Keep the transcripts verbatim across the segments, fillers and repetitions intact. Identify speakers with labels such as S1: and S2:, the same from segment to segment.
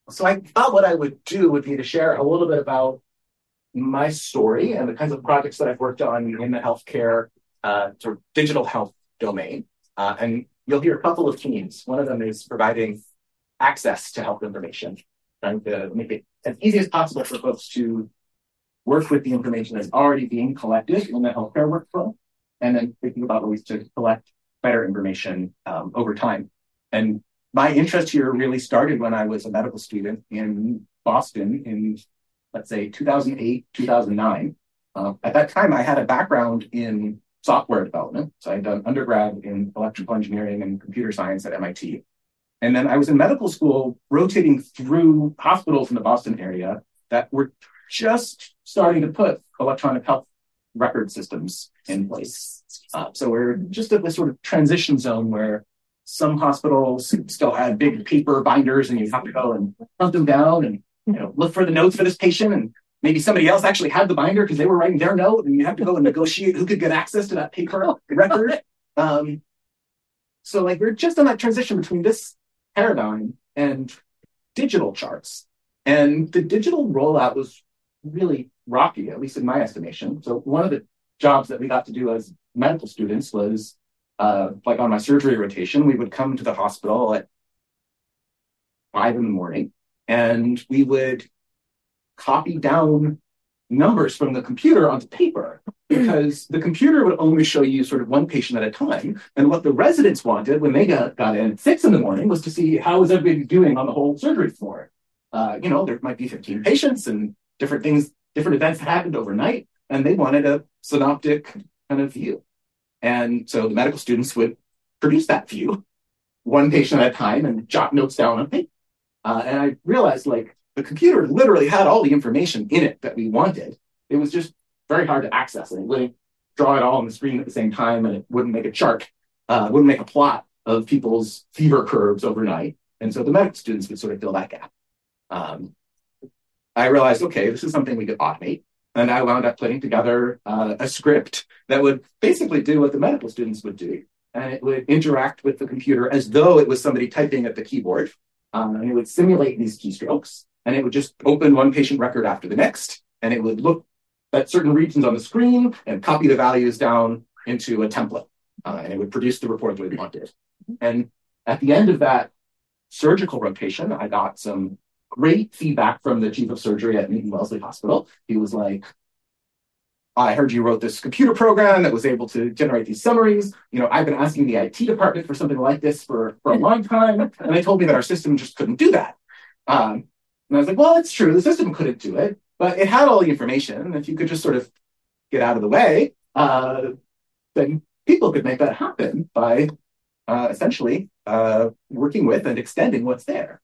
S1: So I thought what I would do would be to share a little bit about my story and the kinds of projects that I've worked on in the healthcare uh, sort of digital health domain. Uh, and you'll hear a couple of themes. One of them is providing access to health information, trying to make it as easy as possible for folks to work with the information that's already being collected in the healthcare workflow, and then thinking about ways to collect better information um, over time. And my interest here really started when I was a medical student in Boston in, let's say, two thousand eight, two thousand nine. Uh, at that time, I had a background in software development. So I had done undergrad in electrical engineering and computer science at M I T. And then I was in medical school rotating through hospitals in the Boston area that were just starting to put electronic health record systems in place. Uh, so we're just at this sort of transition zone where some hospitals still had big paper binders and you have to go and hunt them down and you know look for the notes for this patient, and maybe somebody else actually had the binder because they were writing their note, and you have to go and negotiate who could get access to that paper record. Um, so like we're just on that transition between this paradigm and digital charts. And the digital rollout was really rocky, at least in my estimation. So one of the jobs that we got to do as medical students was uh, like on my surgery rotation, we would come to the hospital at five in the morning and we would copy down numbers from the computer onto paper, because the computer would only show you sort of one patient at a time. And what the residents wanted when they got, got in at six in the morning was to see how is everybody doing on the whole surgery floor. Uh, you know, there might be fifteen patients and different things, different events that happened overnight, and they wanted a synoptic kind of view. And so the medical students would produce that view, one patient at a time, and jot notes down on paper. Uh, and I realized, like, the computer literally had all the information in it that we wanted. It was just very hard to access, and it wouldn't draw it all on the screen at the same time, and it wouldn't make a chart, uh, wouldn't make a plot of people's fever curves overnight. And so the medical students would sort of fill that gap. Um, I realized, okay, this is something we could automate. And I wound up putting together uh, a script that would basically do what the medical students would do. And it would interact with the computer as though it was somebody typing at the keyboard. Um, and it would simulate these keystrokes. And it would just open one patient record after the next. And it would look at certain regions on the screen and copy the values down into a template. Uh, and it would produce the report that we wanted. And at the end of that surgical rotation, I got some great feedback from the chief of surgery at Newton Wellesley Hospital. He was like, I heard you wrote this computer program that was able to generate these summaries. You know, I've been asking the I T department for something like this for, for a long time. And they told me that our system just couldn't do that. Um, and I was like, well, it's true. The system couldn't do it, but it had all the information. And if you could just sort of get out of the way, uh, then people could make that happen by uh, essentially uh, working with and extending what's there.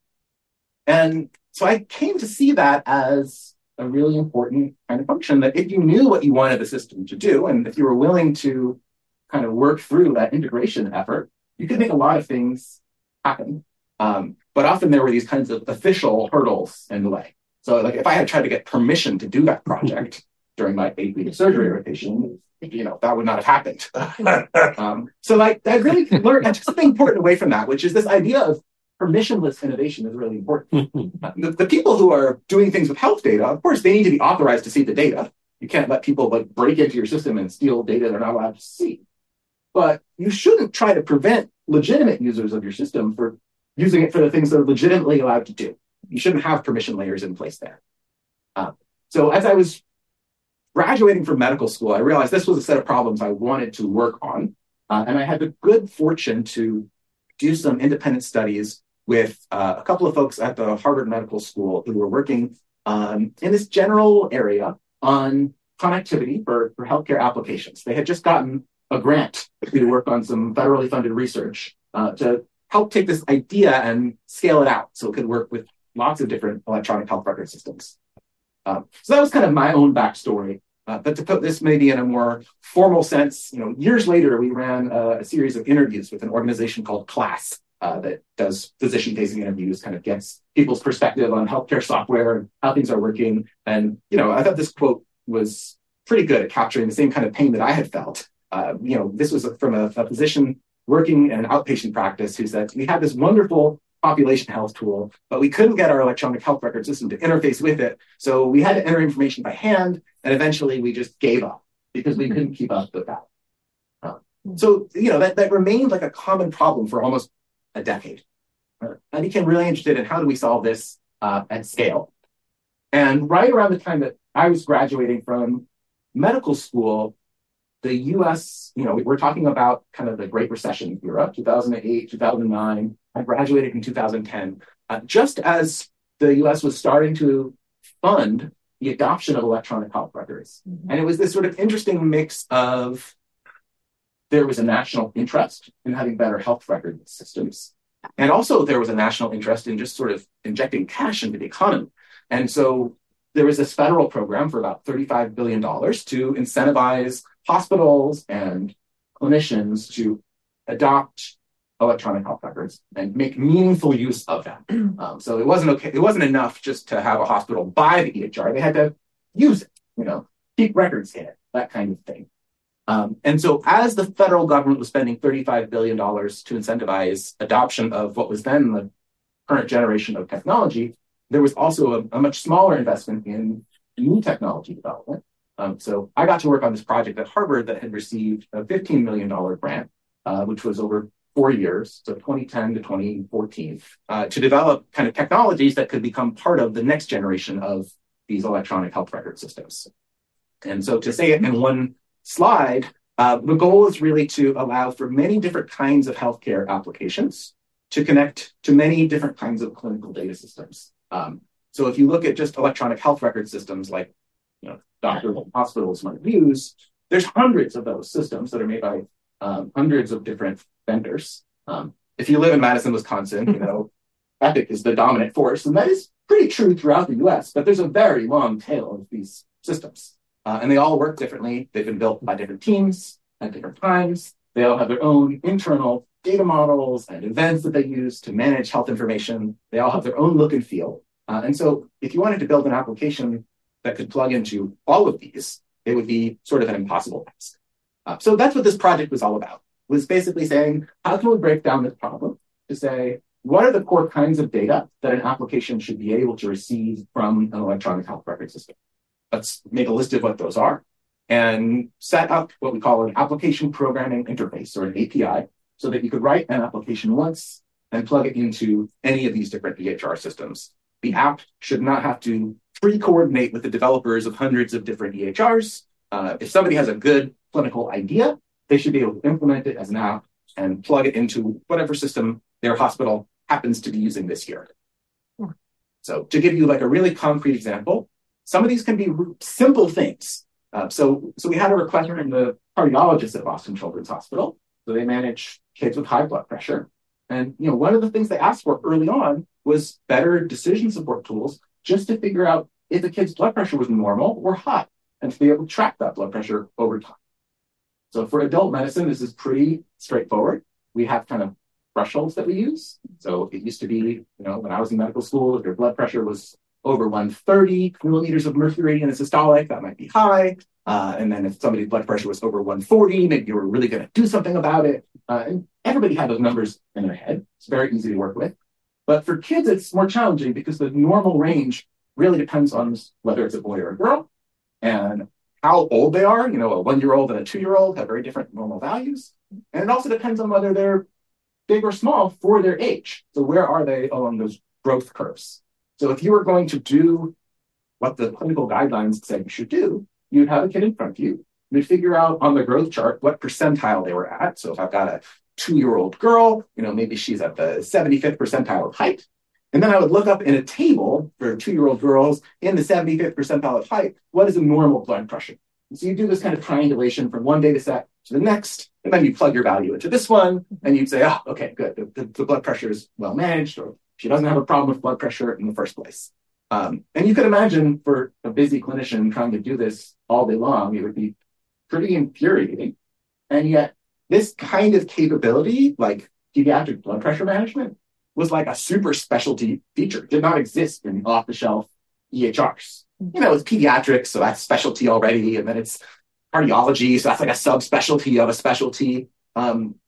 S1: And so I came to see that as a really important kind of function, that if you knew what you wanted the system to do, and if you were willing to kind of work through that integration effort, you could make a lot of things happen. Um, but often there were these kinds of official hurdles in the way. So like if I had tried to get permission to do that project during my eight week surgery rotation, you know, that would not have happened. um, so like I really learned just something important away from that, which is this idea of permissionless innovation is really important. the, the people who are doing things with health data, of course, they need to be authorized to see the data. You can't let people like break into your system and steal data they're not allowed to see. But you shouldn't try to prevent legitimate users of your system for using it for the things they're legitimately allowed to do. You shouldn't have permission layers in place there. Um, so as I was graduating from medical school, I realized this was a set of problems I wanted to work on. Uh, and I had the good fortune to do some independent studies with uh, a couple of folks at the Harvard Medical School who were working um, in this general area on connectivity for, for healthcare applications. They had just gotten a grant to work on some federally funded research uh, to help take this idea and scale it out so it could work with lots of different electronic health record systems. Um, so that was kind of my own backstory. Uh, but to put this maybe in a more formal sense, you know, years later, we ran a, a series of interviews with an organization called KLAS uh, that does physician-facing interviews, kind of gets people's perspective on healthcare software and how things are working. And, you know, I thought this quote was pretty good at capturing the same kind of pain that I had felt. Uh, you know, this was from a, a physician working in an outpatient practice who said, we had this wonderful population health tool, but we couldn't get our electronic health record system to interface with it. So we had to enter information by hand, and eventually we just gave up because we couldn't keep up with that. Uh, so, you know, that, that remained like a common problem for almost a decade. Uh, I became really interested in how do we solve this uh, at scale. And right around the time that I was graduating from medical school, the U S, you know, we're talking about kind of the Great Recession era, two thousand eight, two thousand nine. I graduated in two thousand ten, uh, just as the U S was starting to fund the adoption of electronic health records. Mm-hmm. And it was this sort of interesting mix of there was a national interest in having better health record systems. And also there was a national interest in just sort of injecting cash into the economy. And so there was this federal program for about thirty-five billion dollars to incentivize hospitals and clinicians to adopt electronic health records and make meaningful use of them. Um, so it wasn't okay. It wasn't enough just to have a hospital buy the E H R. They had to use it, you know, keep records in it, that kind of thing. Um, and so as the federal government was spending thirty-five billion dollars to incentivize adoption of what was then the current generation of technology, there was also a, a much smaller investment in new technology development. Um, so I got to work on this project at Harvard that had received a fifteen million dollars grant, uh, which was over four years, so twenty ten to twenty fourteen, uh, to develop kind of technologies that could become part of the next generation of these electronic health record systems. And so to say it in one slide, uh, the goal is really to allow for many different kinds of healthcare applications to connect to many different kinds of clinical data systems. Um, so if you look at just electronic health record systems like, you know, doctors and hospitals might use, there's hundreds of those systems that are made by um, hundreds of different vendors. Um, if you live in Madison, Wisconsin, you know, Epic is the dominant force, and that is pretty true throughout the U S, but there's a very long tail of these systems. Uh, and they all work differently. They've been built by different teams at different times. They all have their own internal data models and events that they use to manage health information. They all have their own look and feel. Uh, and so if you wanted to build an application that could plug into all of these, it would be sort of an impossible task. Uh, so that's what this project was all about, was basically saying, how can we break down this problem to say, what are the core kinds of data that an application should be able to receive from an electronic health record system? Let's make a list of what those are and set up what we call an application programming interface, or an A P I, so that you could write an application once and plug it into any of these different E H R systems. The app should not have to pre-coordinate with the developers of hundreds of different E H Rs. Uh, if somebody has a good clinical idea, they should be able to implement it as an app and plug it into whatever system their hospital happens to be using this year. So to give you like a really concrete example, some of these can be simple things. Uh, so, so we had a request from the cardiologist at Boston Children's Hospital. So they manage kids with high blood pressure. And, you know, one of the things they asked for early on was better decision support tools just to figure out if the kid's blood pressure was normal or high, and to be able to track that blood pressure over time. So for adult medicine, this is pretty straightforward. We have kind of thresholds that we use. So it used to be, you know, when I was in medical school, if your blood pressure was over one thirty millimeters of mercury in a systolic, that might be high. Uh, and then if somebody's blood pressure was over one forty, maybe you were really going to do something about it. Uh, and everybody had those numbers in their head. It's very easy to work with. But for kids, it's more challenging because the normal range really depends on whether it's a boy or a girl and how old they are. You know, a one-year-old and a two-year-old have very different normal values. And it also depends on whether they're big or small for their age. So where are they along those growth curves? So if you were going to do what the clinical guidelines say you should do, you'd have a kid in front of you. You'd figure out on the growth chart what percentile they were at. So if I've got a two-year-old girl, you know, maybe she's at the seventy-fifth percentile of height. And then I would look up in a table for two-year-old girls in the seventy-fifth percentile of height, what is a normal blood pressure? And so you do this kind of triangulation from one data set to the next, and then you plug your value into this one, and you'd say, oh, okay, good. The, the, the blood pressure is well managed, or she doesn't have a problem with blood pressure in the first place. Um, and you could imagine for a busy clinician trying to do this all day long, it would be pretty infuriating. And yet this kind of capability, like pediatric blood pressure management, was like a super specialty feature. It did not exist in off-the-shelf E H Rs. You know, it's pediatrics, so that's specialty already. And then it's cardiology, so that's like a subspecialty of a specialty. Um,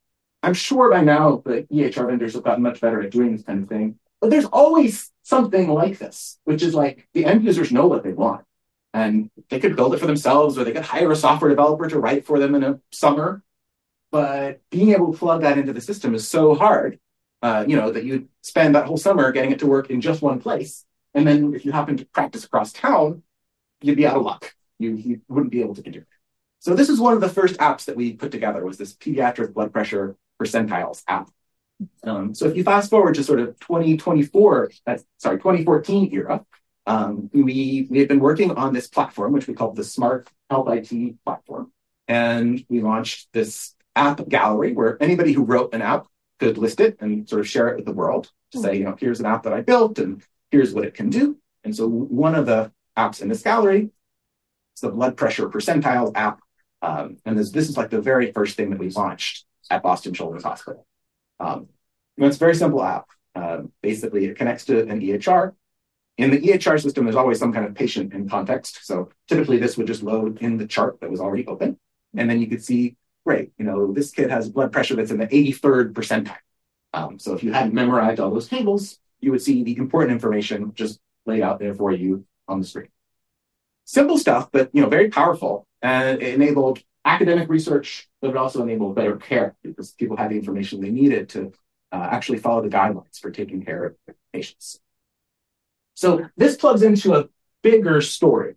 S1: I'm sure by now the E H R vendors have gotten much better at doing this kind of thing, but there's always something like this, which is like the end users know what they want. And they could build it for themselves, or they could hire a software developer to write for them in a summer. But being able to plug that into the system is so hard, uh, you know, that you spend that whole summer getting it to work in just one place. And then if you happen to practice across town, you'd be out of luck. You, you wouldn't be able to do it. So this is one of the first apps that we put together, was this pediatric blood pressure percentiles app. Um, so if you fast forward to sort of twenty twenty-four, that's, sorry, twenty fourteen era, um, we, we had been working on this platform, which we called the Smart Health I T platform. And we launched this app gallery where anybody who wrote an app could list it and sort of share it with the world to say, you know, here's an app that I built and here's what it can do. And so one of the apps in this gallery is the blood pressure percentiles app. Um, and this, this is like the very first thing that we launched at Boston Children's Hospital. Um, it's a very simple app. Uh, basically, it connects to an E H R. In the E H R system, there's always some kind of patient in context. So typically this would just load in the chart that was already open. And then you could see, great, you know, this kid has blood pressure that's in the eighty-third percentile. Um, so if you hadn't memorized all those tables, you would see the important information just laid out there for you on the screen. Simple stuff, but, you know, very powerful. And it enabled academic research, but it also enabled better care because people had the information they needed to uh, actually follow the guidelines for taking care of patients. So this plugs into a bigger story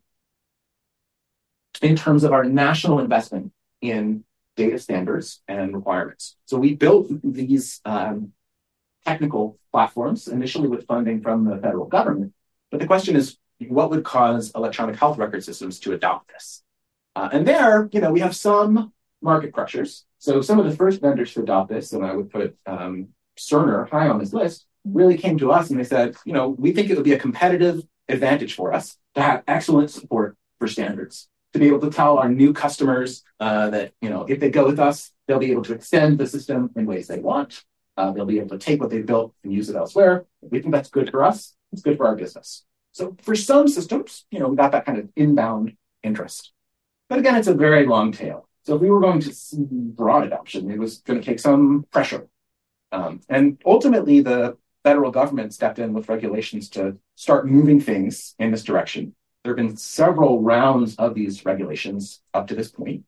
S1: in terms of our national investment in data standards and requirements. So we built these um, technical platforms initially with funding from the federal government. But the question is, what would cause electronic health record systems to adopt this? Uh, and there, you know, we have some market pressures. So some of the first vendors to adopt this, and I would put um, Cerner high on this list, really came to us and they said, you know, we think it would be a competitive advantage for us to have excellent support for standards, to be able to tell our new customers uh, that, you know, if they go with us, they'll be able to extend the system in ways they want. Uh, they'll be able to take what they've built and use it elsewhere. We think that's good for us. It's good for our business. So for some systems, you know, we got that kind of inbound interest. But again, it's a very long tail. So if we were going to see broad adoption, it was going to take some pressure. Um, and ultimately, the federal government stepped in with regulations to start moving things in this direction. There have been several rounds of these regulations up to this point.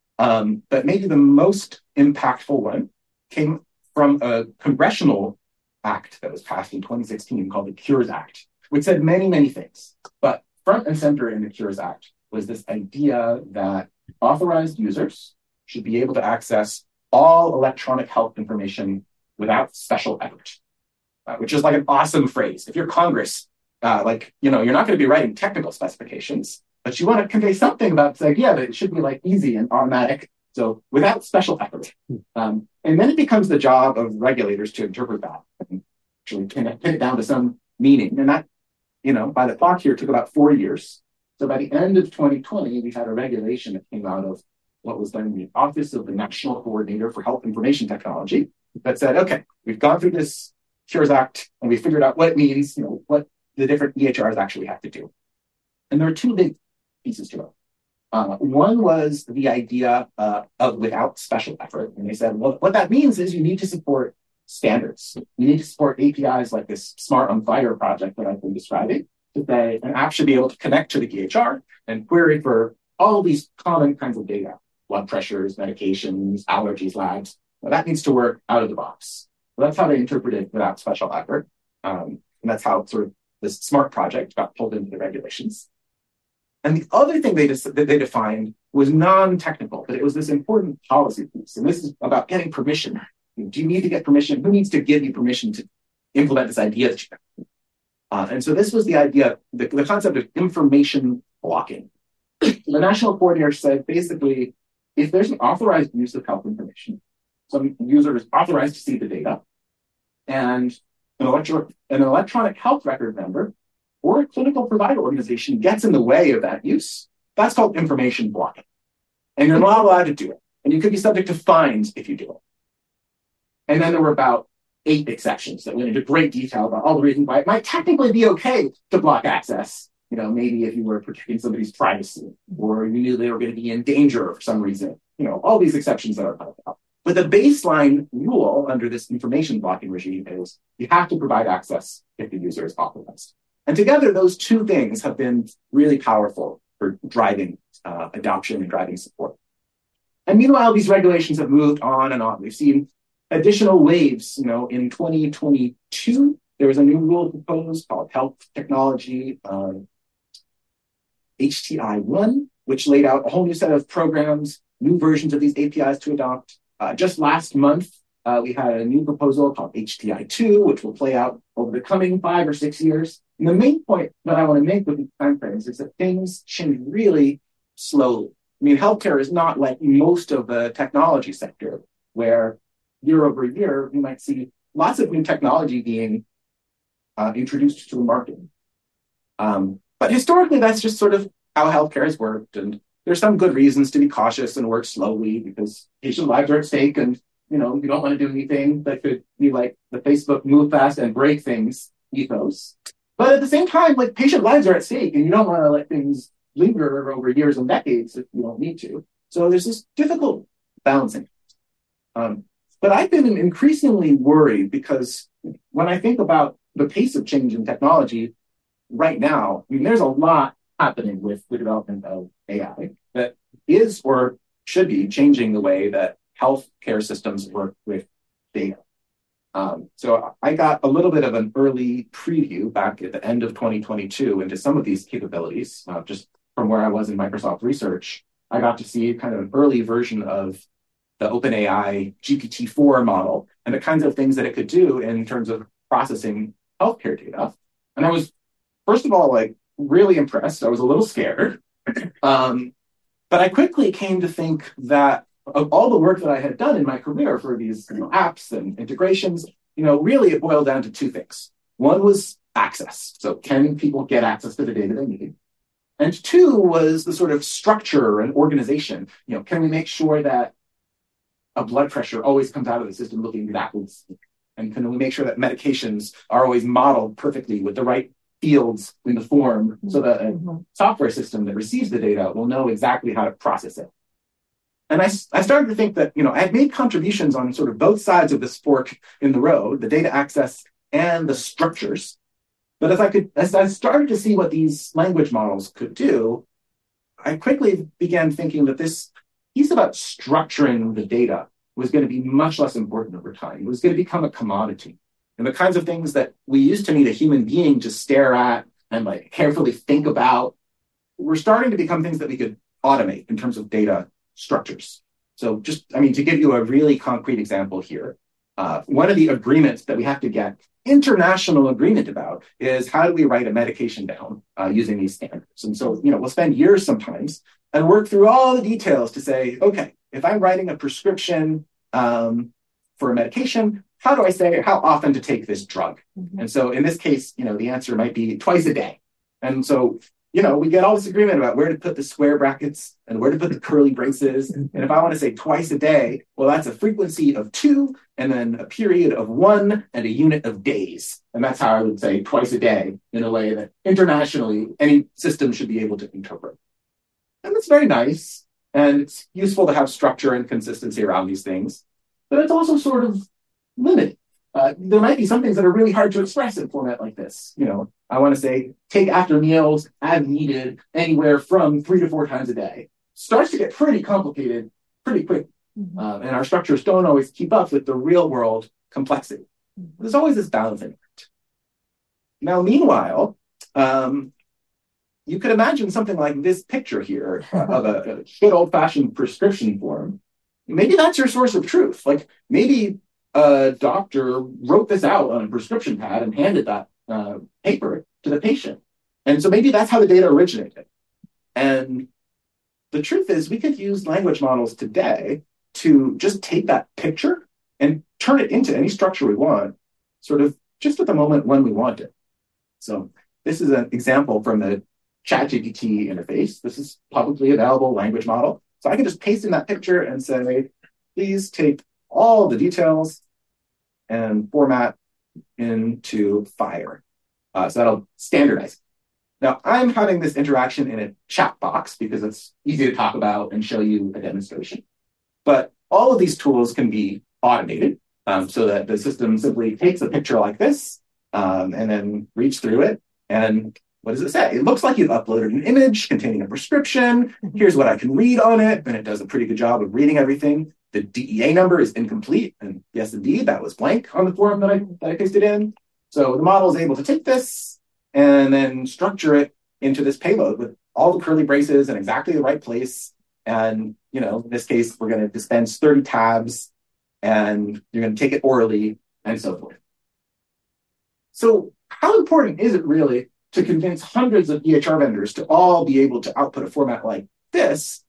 S1: Um, but maybe the most impactful one came from a congressional act that was passed in twenty sixteen called the Cures Act, which said many, many things. But front and center in the Cures Act was this idea that authorized users should be able to access all electronic health information without special effort, uh, which is like an awesome phrase. If you're Congress, uh, like, you know, you're not going to be writing technical specifications, but you want to convey something about this idea that it should be like easy and automatic. So without special effort. Um, and then it becomes the job of regulators to interpret that and actually pin it, pin it down to some meaning. And that, you know, by the clock here, took about four years. So by the end of twenty twenty, we had a regulation that came out of what was then the Office of the National Coordinator for Health Information Technology that said, okay, we've gone through this Cures Act and we figured out what it means, you know, what the different E H Rs actually have to do. And there are two big pieces to it. Uh, one was the idea uh, of without special effort. And they said, well, what that means is you need to support standards. You need to support A P Is like this Smart on Fire project that I've been describing. To say an app should be able to connect to the E H R and query for all these common kinds of data, blood pressures, medications, allergies, labs. Well, that needs to work out of the box. So that's how they interpreted without special effort. Um, and that's how sort of this SMART project got pulled into the regulations. And the other thing they that they defined was non-technical, but it was this important policy piece. And this is about getting permission. Do you need to get permission? Who needs to give you permission to implement this idea that you have? Uh, and so this was the idea, the, the concept of information blocking. The National Coordinator said, basically, if there's an authorized use of health information, some user is authorized to see the data, and an, electro, an electronic health record member or a clinical provider organization gets in the way of that use, that's called information blocking. And you're not allowed to do it. And you could be subject to fines if you do it. And then there were about eight exceptions that went into great detail about all the reasons why it might technically be okay to block access. You know, maybe if you were protecting somebody's privacy, or you knew they were going to be in danger for some reason. You know, all these exceptions that are popped up. But the baseline rule under this information blocking regime is you have to provide access if the user is authorized. And together, those two things have been really powerful for driving uh, adoption and driving support. And meanwhile, these regulations have moved on and on. We've seen additional waves. You know, in twenty twenty-two, there was a new rule proposed called Health Technology uh, H T I one, which laid out a whole new set of programs, new versions of these A P Is to adopt. Uh, just last month, uh, we had a new proposal called H T I two, which will play out over the coming five or six years. And the main point that I want to make with these timeframes is that things change really slowly. I mean, healthcare is not like most of the technology sector, where year over year, we might see lots of new technology being uh, introduced to the market. Um, but historically, that's just sort of how healthcare has worked. And there's some good reasons to be cautious and work slowly because patient lives are at stake. And, you know, you don't want to do anything that could be like the Facebook move fast and break things ethos. But at the same time, like patient lives are at stake and you don't want to let things linger over years and decades if you don't need to. So there's this difficult balancing. Um, but I've been increasingly worried because when I think about the pace of change in technology right now, I mean, there's a lot happening with the development of A I that is or should be changing the way that healthcare systems work with data. Um, so I got a little bit of an early preview back at the end of twenty twenty-two into some of these capabilities, uh, just from where I was in Microsoft Research. I got to see kind of an early version of the OpenAI G P T four model and the kinds of things that it could do in terms of processing healthcare data. And I was, first of all, like really impressed. I was a little scared. Um, but I quickly came to think that of all the work that I had done in my career for these you know, apps and integrations, you know, really it boiled down to two things. One was access. So can people get access to the data they need? And two was the sort of structure and organization. You know, can we make sure that a blood pressure always comes out of the system looking exactly the same? And can we make sure that medications are always modeled perfectly with the right fields in the form so that a mm-hmm. software system that receives the data will know exactly how to process it? And I, I started to think that, you know, I had made contributions on sort of both sides of this fork in the road, the data access and the structures. But as I could, as I started to see what these language models could do, I quickly began thinking that this piece about structuring the data was going to be much less important over time. It was going to become a commodity. And the kinds of things that we used to need a human being to stare at and like carefully think about were starting to become things that we could automate in terms of data structures. So just, I mean, to give you a really concrete example here, uh, one of the agreements that we have to get international agreement about is how do we write a medication down uh, using these standards? And so, you know, we'll spend years sometimes and work through all the details to say, okay, if I'm writing a prescription um, for a medication, how do I say how often to take this drug? Mm-hmm. And so in this case, you know, the answer might be twice a day. And so, you know, we get all this agreement about where to put the square brackets and where to put the curly braces. And if I want to say twice a day, well, that's a frequency of two and then a period of one and a unit of days. And that's how I would say twice a day in a way that internationally any system should be able to interpret. And that's very nice. And it's useful to have structure and consistency around these things. But it's also sort of limited. Uh, there might be some things that are really hard to express in a format like this. You know, I want to say take after meals as needed anywhere from three to four times a day. Starts to get pretty complicated pretty quick. Mm-hmm. Um, and our structures don't always keep up with the real world complexity. Mm-hmm. There's always this balancing act. Now, meanwhile, um, you could imagine something like this picture here uh, of a, a good old-fashioned prescription form. Maybe that's your source of truth. Like maybe a doctor wrote this out on a prescription pad and handed that uh, paper to the patient. And so maybe that's how the data originated. And the truth is we could use language models today to just take that picture and turn it into any structure we want, sort of just at the moment when we want it. So this is an example from the ChatGPT interface. This is publicly available language model. So I can just paste in that picture and say, please take all the details and format into FHIR. Uh, so that'll standardize. Now, I'm having this interaction in a chat box because it's easy to talk about and show you a demonstration. But all of these tools can be automated um, so that the system simply takes a picture like this um, and then reads through it. And what does it say? It looks like you've uploaded an image containing a prescription. Here's what I can read on it. And it does a pretty good job of reading everything. The D E A number is incomplete. And yes, indeed, that was blank on the form that I, that I pasted in. So the model is able to take this and then structure it into this payload with all the curly braces in exactly the right place. And, you know, in this case, we're going to dispense thirty tabs and you're going to take it orally and so forth. So how important is it really to convince hundreds of E H R vendors to all be able to output a format like this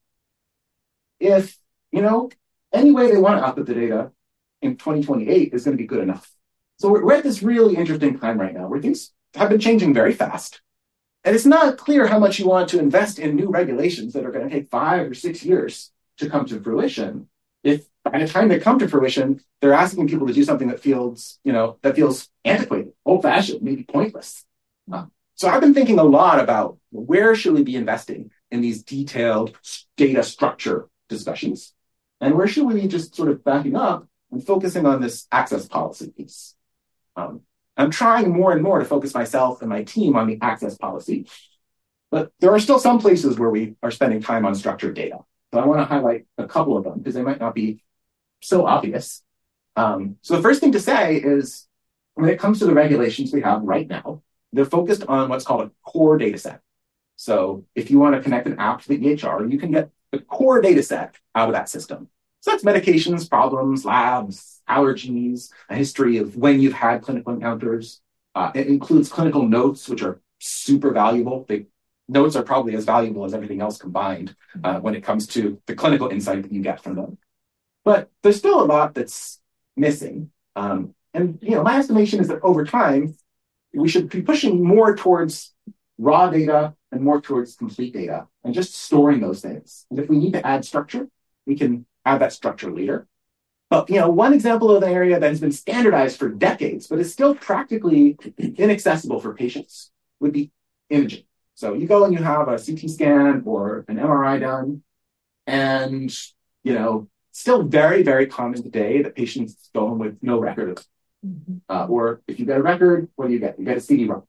S1: if, you know, any way they want to output the data in twenty twenty-eight is going to be good enough? So we're, we're at this really interesting time right now where things have been changing very fast. And it's not clear how much you want to invest in new regulations that are going to take five or six years to come to fruition. If by the time they come to fruition, they're asking people to do something that feels, you know, that feels antiquated, old-fashioned, maybe pointless. Uh, so I've been thinking a lot about where should we be investing in these detailed data structure discussions, and where should we be just sort of backing up and focusing on this access policy piece. Um, I'm trying more and more to focus myself and my team on the access policy, but there are still some places where we are spending time on structured data. So I want to highlight a couple of them because they might not be so obvious. Um, so the first thing to say is when it comes to the regulations we have right now, they're focused on what's called a core data set. So if you want to connect an app to the E H R, you can get the core data set out of that system. So that's medications, problems, labs, allergies, a history of when you've had clinical encounters. Uh, it includes clinical notes, which are super valuable. They, notes are probably as valuable as everything else combined uh, when it comes to the clinical insight that you get from them. But there's still a lot that's missing. Um, and you know, my estimation is that over time, we should be pushing more towards raw data and more towards complete data and just storing those things. And if we need to add structure, we can add that structure later. But you know, one example of an area that has been standardized for decades, but is still practically inaccessible for patients would be imaging. So you go and you have a C T scan or an M R I done, and you know, still very, very common today that patients go home with no record of it. Mm-hmm. Uh, or if you get a record, what do you get? You get a C D-ROM.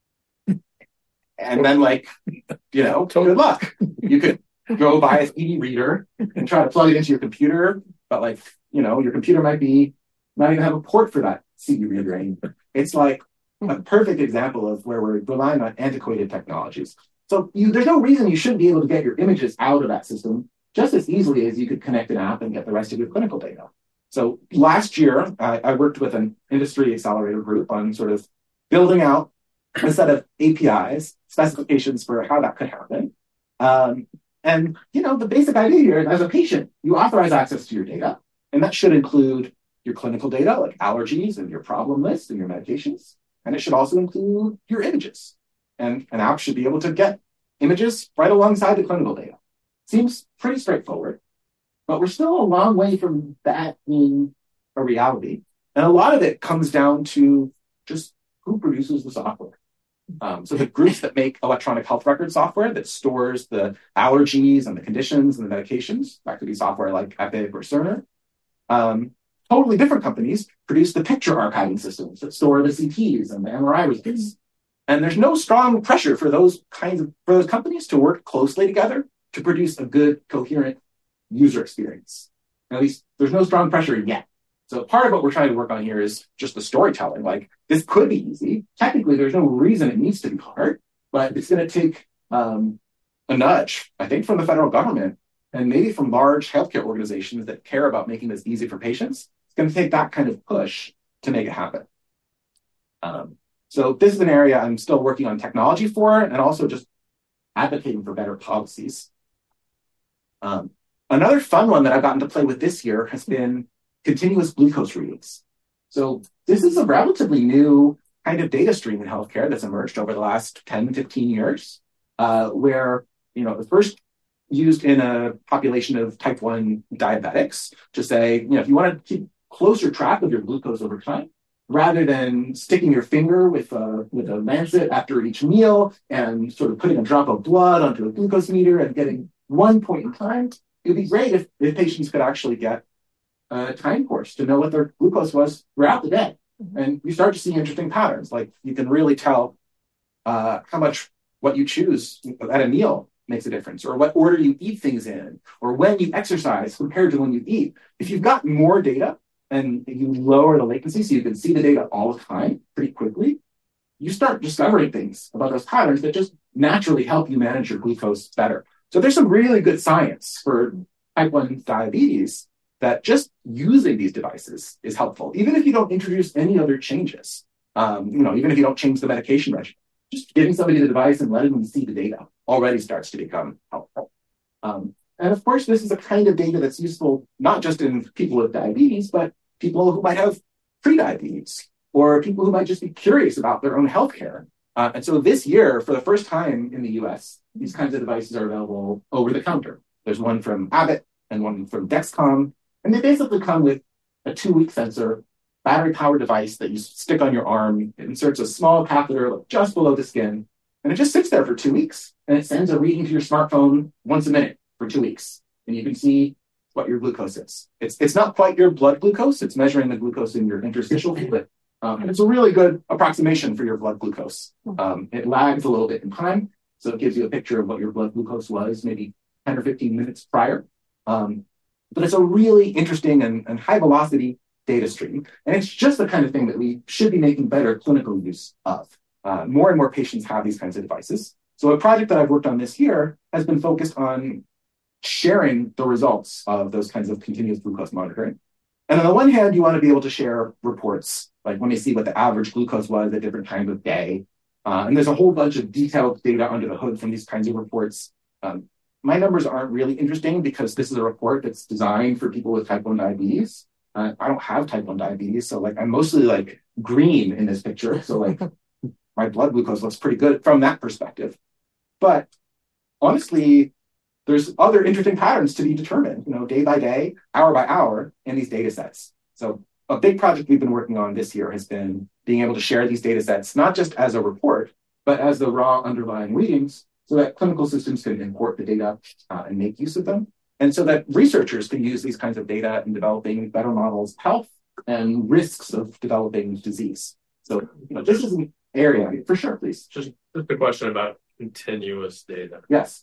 S1: And then like, you know, good luck. You could go buy a C D reader and try to plug it into your computer, but like, you know, your computer might be not even have a port for that C D reader anymore. It's like a perfect example of where we're relying on antiquated technologies. So you, there's no reason you shouldn't be able to get your images out of that system just as easily as you could connect an app and get the rest of your clinical data. So last year, I, I worked with an industry accelerator group on sort of building out a set of A P Is, specifications for how that could happen. Um, and, you know, the basic idea here is as a patient, you authorize access to your data, and that should include your clinical data, like allergies and your problem list and your medications. And it should also include your images. And an app should be able to get images right alongside the clinical data. Seems pretty straightforward, but we're still a long way from that being a reality. And a lot of it comes down to just who produces the software. Um, so the groups that make electronic health record software that stores the allergies and the conditions and the medications, that could be software like Epic or Cerner. Um, totally different companies produce the picture archiving systems that store the C Ts and the M R I results. And there's no strong pressure for those kinds of, for those companies to work closely together to produce a good, coherent user experience. At least there's no strong pressure yet. So part of what we're trying to work on here is just the storytelling. Like, this could be easy. Technically, there's no reason it needs to be hard, but it's going to take um, a nudge, I think, from the federal government and maybe from large healthcare organizations that care about making this easy for patients. It's going to take that kind of push to make it happen. Um, so this is an area I'm still working on technology for, and also just advocating for better policies. Um, another fun one that I've gotten to play with this year has been continuous glucose readings. So this is a relatively new kind of data stream in healthcare that's emerged over the last ten, fifteen years, uh, where, you know, the first used in a population of type one diabetics to say, you know, if you want to keep closer track of your glucose over time, rather than sticking your finger with a, with a lancet after each meal and sort of putting a drop of blood onto a glucose meter and getting one point in time, it would be great if, if patients could actually get a time course to know what their glucose was throughout the day.
S2: Mm-hmm.
S1: And you start to see interesting patterns. Like you can really tell uh, how much what you choose at a meal makes a difference, or what order you eat things in, or when you exercise compared to when you eat. If you've got more data and you lower the latency so you can see the data all the time pretty quickly, you start discovering things about those patterns that just naturally help you manage your glucose better. So there's some really good science for type one diabetes that just using these devices is helpful, even if you don't introduce any other changes. Um, you know, even if you don't change the medication regimen, just giving somebody the device and letting them see the data already starts to become helpful. Um, and of course, this is a kind of data that's useful not just in people with diabetes, but people who might have pre-diabetes, or people who might just be curious about their own healthcare. Uh, and so this year, for the first time in the U S, these kinds of devices are available over the counter. There's one from Abbott and one from Dexcom, and they basically come with a two-week sensor, battery-powered device that you stick on your arm. It inserts a small catheter just below the skin, and it just sits there for two weeks, and it sends a reading to your smartphone once a minute for two weeks, and you can see what your glucose is. It's it's not quite your blood glucose. It's measuring the glucose in your interstitial fluid. Um, and it's a really good approximation for your blood glucose. Um, it lags a little bit in time, so it gives you a picture of what your blood glucose was maybe ten or fifteen minutes prior. Um, but it's a really interesting and, and high velocity data stream. And it's just the kind of thing that we should be making better clinical use of. Uh, more and more patients have these kinds of devices. So a project that I've worked on this year has been focused on sharing the results of those kinds of continuous glucose monitoring. And on the one hand, you want to be able to share reports, like when you see what the average glucose was at different times of day. Uh, and there's a whole bunch of detailed data under the hood from these kinds of reports. Um, my numbers aren't really interesting because this is a report that's designed for people with type one diabetes. Uh, I don't have type one diabetes, so like I'm mostly like green in this picture. So like my blood glucose looks pretty good from that perspective. But honestly, there's other interesting patterns to be determined, you know, day by day, hour by hour in these data sets. So a big project we've been working on this year has been being able to share these data sets, not just as a report, but as the raw underlying readings so that clinical systems can import the data uh, and make use of them. And so that researchers can use these kinds of data in developing better models of health and risks of developing disease. So, you know, this is an area, for sure, please.
S3: Just, just a question about continuous data.
S1: Yes.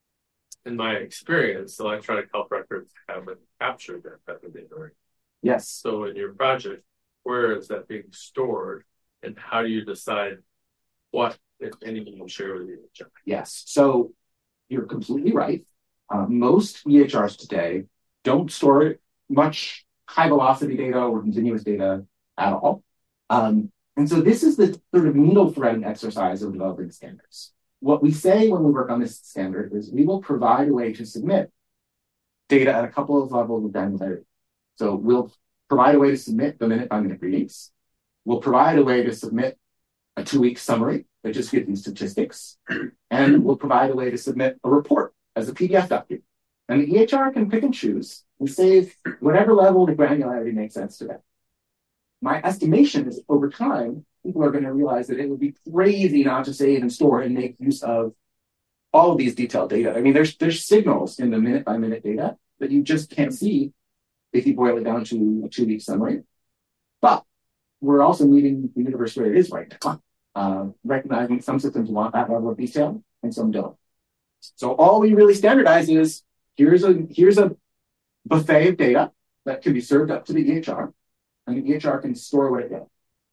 S3: In my experience, electronic health records haven't captured that type of data. Right?
S1: Yes.
S3: So in your project, where is that being stored, and how do you decide what, if anything, you share with the E H R?
S1: Yes. So you're completely right. Uh, most E H Rs today don't store much high velocity data or continuous data at all. Um, and so this is the sort of needle threading exercise of developing standards. What we say when we work on this standard is we will provide a way to submit data at a couple of levels of granularity. So we'll provide a way to submit the minute by minute readings. We'll provide a way to submit a two-week summary that just gives you statistics. And we'll provide a way to submit a report as a P D F document. And the E H R can pick and choose and save whatever level of granularity makes sense to them. My estimation is over time, people are going to realize that it would be crazy not to save and store and make use of all of these detailed data. I mean, there's there's signals in the minute by minute data that you just can't see if you boil it down to a two-week summary. But we're also meeting the universe where it is right now, uh, recognizing some systems want that level of detail and some don't. So all we really standardize is here's a here's a buffet of data that can be served up to the E H R, and the E H R can store what it gets.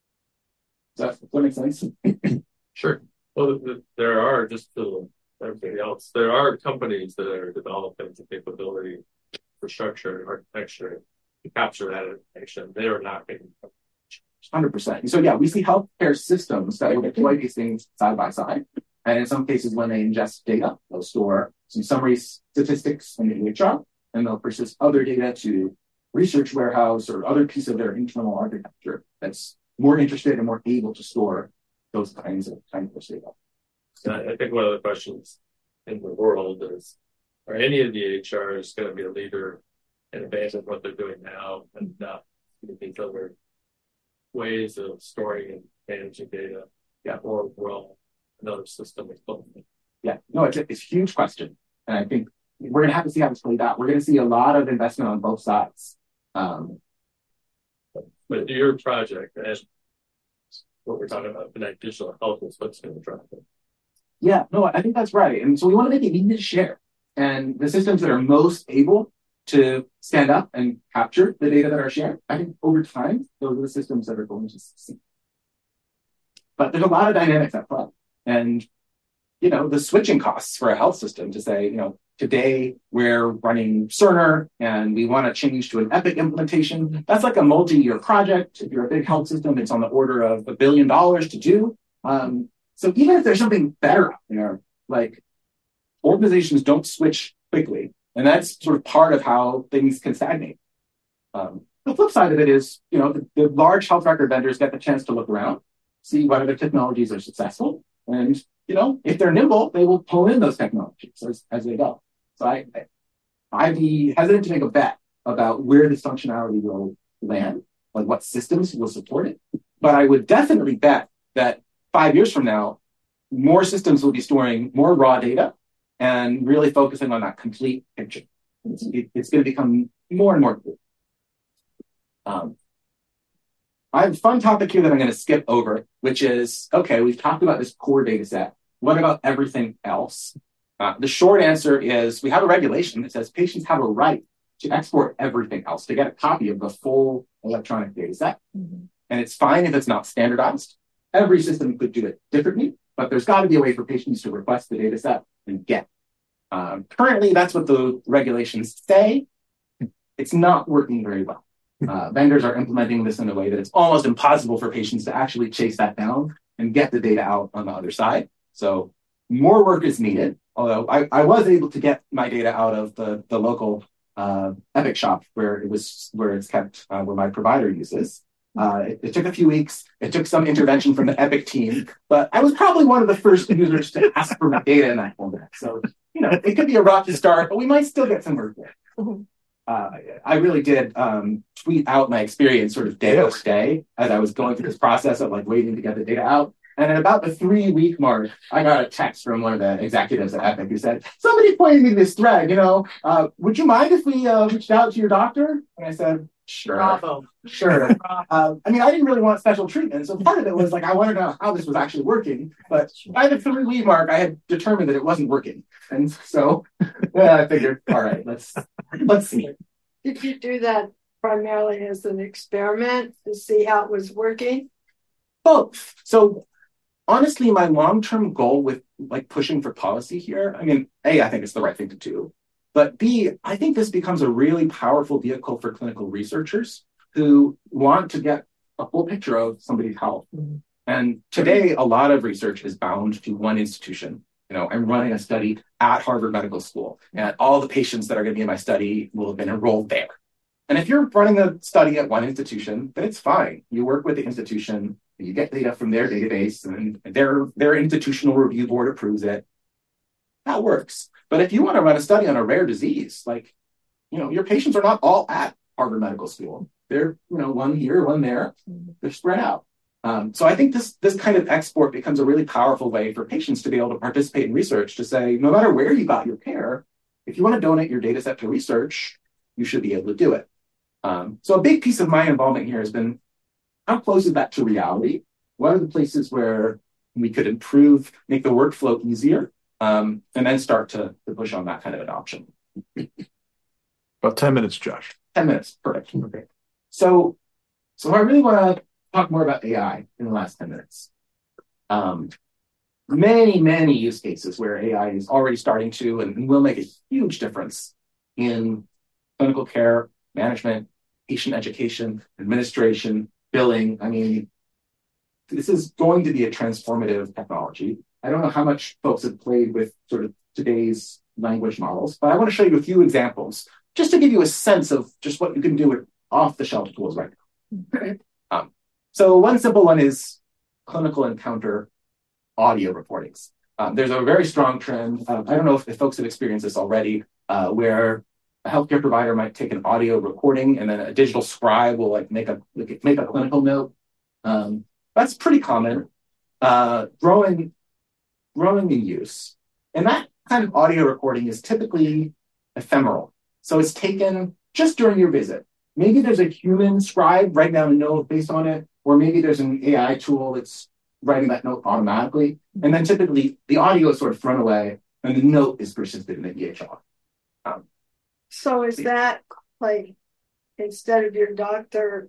S1: Does that make sense?
S3: Sure. Well, there are, just to everything else, there are companies that are developing the capability, infrastructure, and architecture to capture that information. They are not making
S1: one hundred percent. So yeah, we see healthcare systems that will deploy these things side by side. And in some cases, when they ingest data, they'll store some summary statistics in the E H R, and they'll persist other data to research warehouse or other piece of their internal architecture that's more interested and more able to store those kinds of kinds of data.
S3: I think one of the questions in the world is, are any of the E H Rs going to be a leader in advance of what they're doing now, and uh, these other ways of storing and managing data?
S1: Yeah.
S3: Or will another system explode?
S1: Yeah, no, it's a, it's a huge question. And I think we're going to have to see how this plays out. We're going to see a lot of investment on both sides. Um,
S3: But your project, and what we're talking about, Connect Digital Health, is what's going to drive it.
S1: Yeah, no, I think that's right. And so we want to make it easy to share. And the systems that are most able to stand up and capture the data that are shared, I think over time, those are the systems that are going to succeed. But there's a lot of dynamics at play. And, you know, the switching costs for a health system to say, you know, today we're running Cerner and we want to change to an Epic implementation. That's like a multi-year project. If you're a big health system, it's on the order of a billion dollars to do. Um, so even if there's something better out there, like organizations don't switch quickly. And that's sort of part of how things can stagnate. Um, the flip side of it is, you know, the, the large health record vendors get the chance to look around, see what other technologies are successful. And, you know, if they're nimble, they will pull in those technologies as, as they go. So I, I, I'd be hesitant to make a bet about where this functionality will land, like what systems will support it. But I would definitely bet that five years from now, more systems will be storing more raw data and really focusing on that complete picture. It's, it, it's going to become more and more clear. Um, I have a fun topic here that I'm going to skip over, which is, okay, we've talked about this core data set. What about everything else? Uh, the short answer is we have a regulation that says patients have a right to export everything else, to get a copy of the full electronic data set. Mm-hmm. And it's fine if it's not standardized. Every system could do it differently, but there's got to be a way for patients to request the data set and get. Um, currently, that's what the regulations say. It's not working very well. Uh, vendors are implementing this in a way that it's almost impossible for patients to actually chase that down and get the data out on the other side. So more work is needed. Although I, I was able to get my data out of the, the local uh, Epic shop where it was where it's kept, uh, where my provider uses. Uh, it, it took a few weeks. It took some intervention from the Epic team, but I was probably one of the first users to ask for my data in that format. So, you know, it could be a rocky start, but we might still get some work there. Mm-hmm. Uh, I really did um, tweet out my experience sort of day by day as I was going through this process of like waiting to get the data out. And at about the three week mark, I got a text from one of the executives at Epic who said, somebody pointed me this thread, you know, uh, would you mind if we uh, reached out to your doctor? And I said, sure.
S2: Bravo.
S1: Sure. uh, I mean, I didn't really want special treatment. So part of it was like, I wanted to know how this was actually working. But by the three week mark, I had determined that it wasn't working. And so yeah, I figured, all right, let's, let's see.
S2: Did you do that primarily as an experiment to see how it was working?
S1: Both. So honestly, my long-term goal with like pushing for policy here, I mean, A, I think it's the right thing to do. But B, I think this becomes a really powerful vehicle for clinical researchers who want to get a full picture of somebody's health. Mm-hmm. And today, a lot of research is bound to one institution. You know, I'm running a study at Harvard Medical School, and all the patients that are going to be in my study will have been enrolled there. And if you're running a study at one institution, then it's fine. You work with the institution, you get data from their database, and their, their institutional review board approves it. That works. But if you want to run a study on a rare disease, like, you know, your patients are not all at Harvard Medical School. They're, you know, one here, one there. They're spread out. Um, so I think this, this kind of export becomes a really powerful way for patients to be able to participate in research, to say, no matter where you got your care, if you want to donate your data set to research, you should be able to do it. Um, so a big piece of my involvement here has been, how close is that to reality? What are the places where we could improve, make the workflow easier, um, and then start to, to push on that kind of adoption?
S4: About ten minutes, Josh.
S1: ten minutes, perfect. Okay. So, so I really want to talk more about A I in the last ten minutes. Um, many, many use cases where A I is already starting to and, and will make a huge difference in clinical care, management, patient education, administration, billing. I mean, this is going to be a transformative technology. I don't know how much folks have played with sort of today's language models, but I want to show you a few examples just to give you a sense of just what you can do with off-the-shelf tools right now. um, so one simple one is clinical encounter audio recordings. Um, there's a very strong trend. Um, I don't know if, if folks have experienced this already, uh, where a healthcare provider might take an audio recording and then a digital scribe will like make a make a clinical note. Um, that's pretty common, uh, growing, growing in use. And that kind of audio recording is typically ephemeral. So it's taken just during your visit. maybe there's a human scribe writing down a note based on it, or maybe there's an A I tool that's writing that note automatically. And then typically the audio is sort of thrown away and the note is persisted in the E H R. Um,
S2: So is that like, instead of your doctor,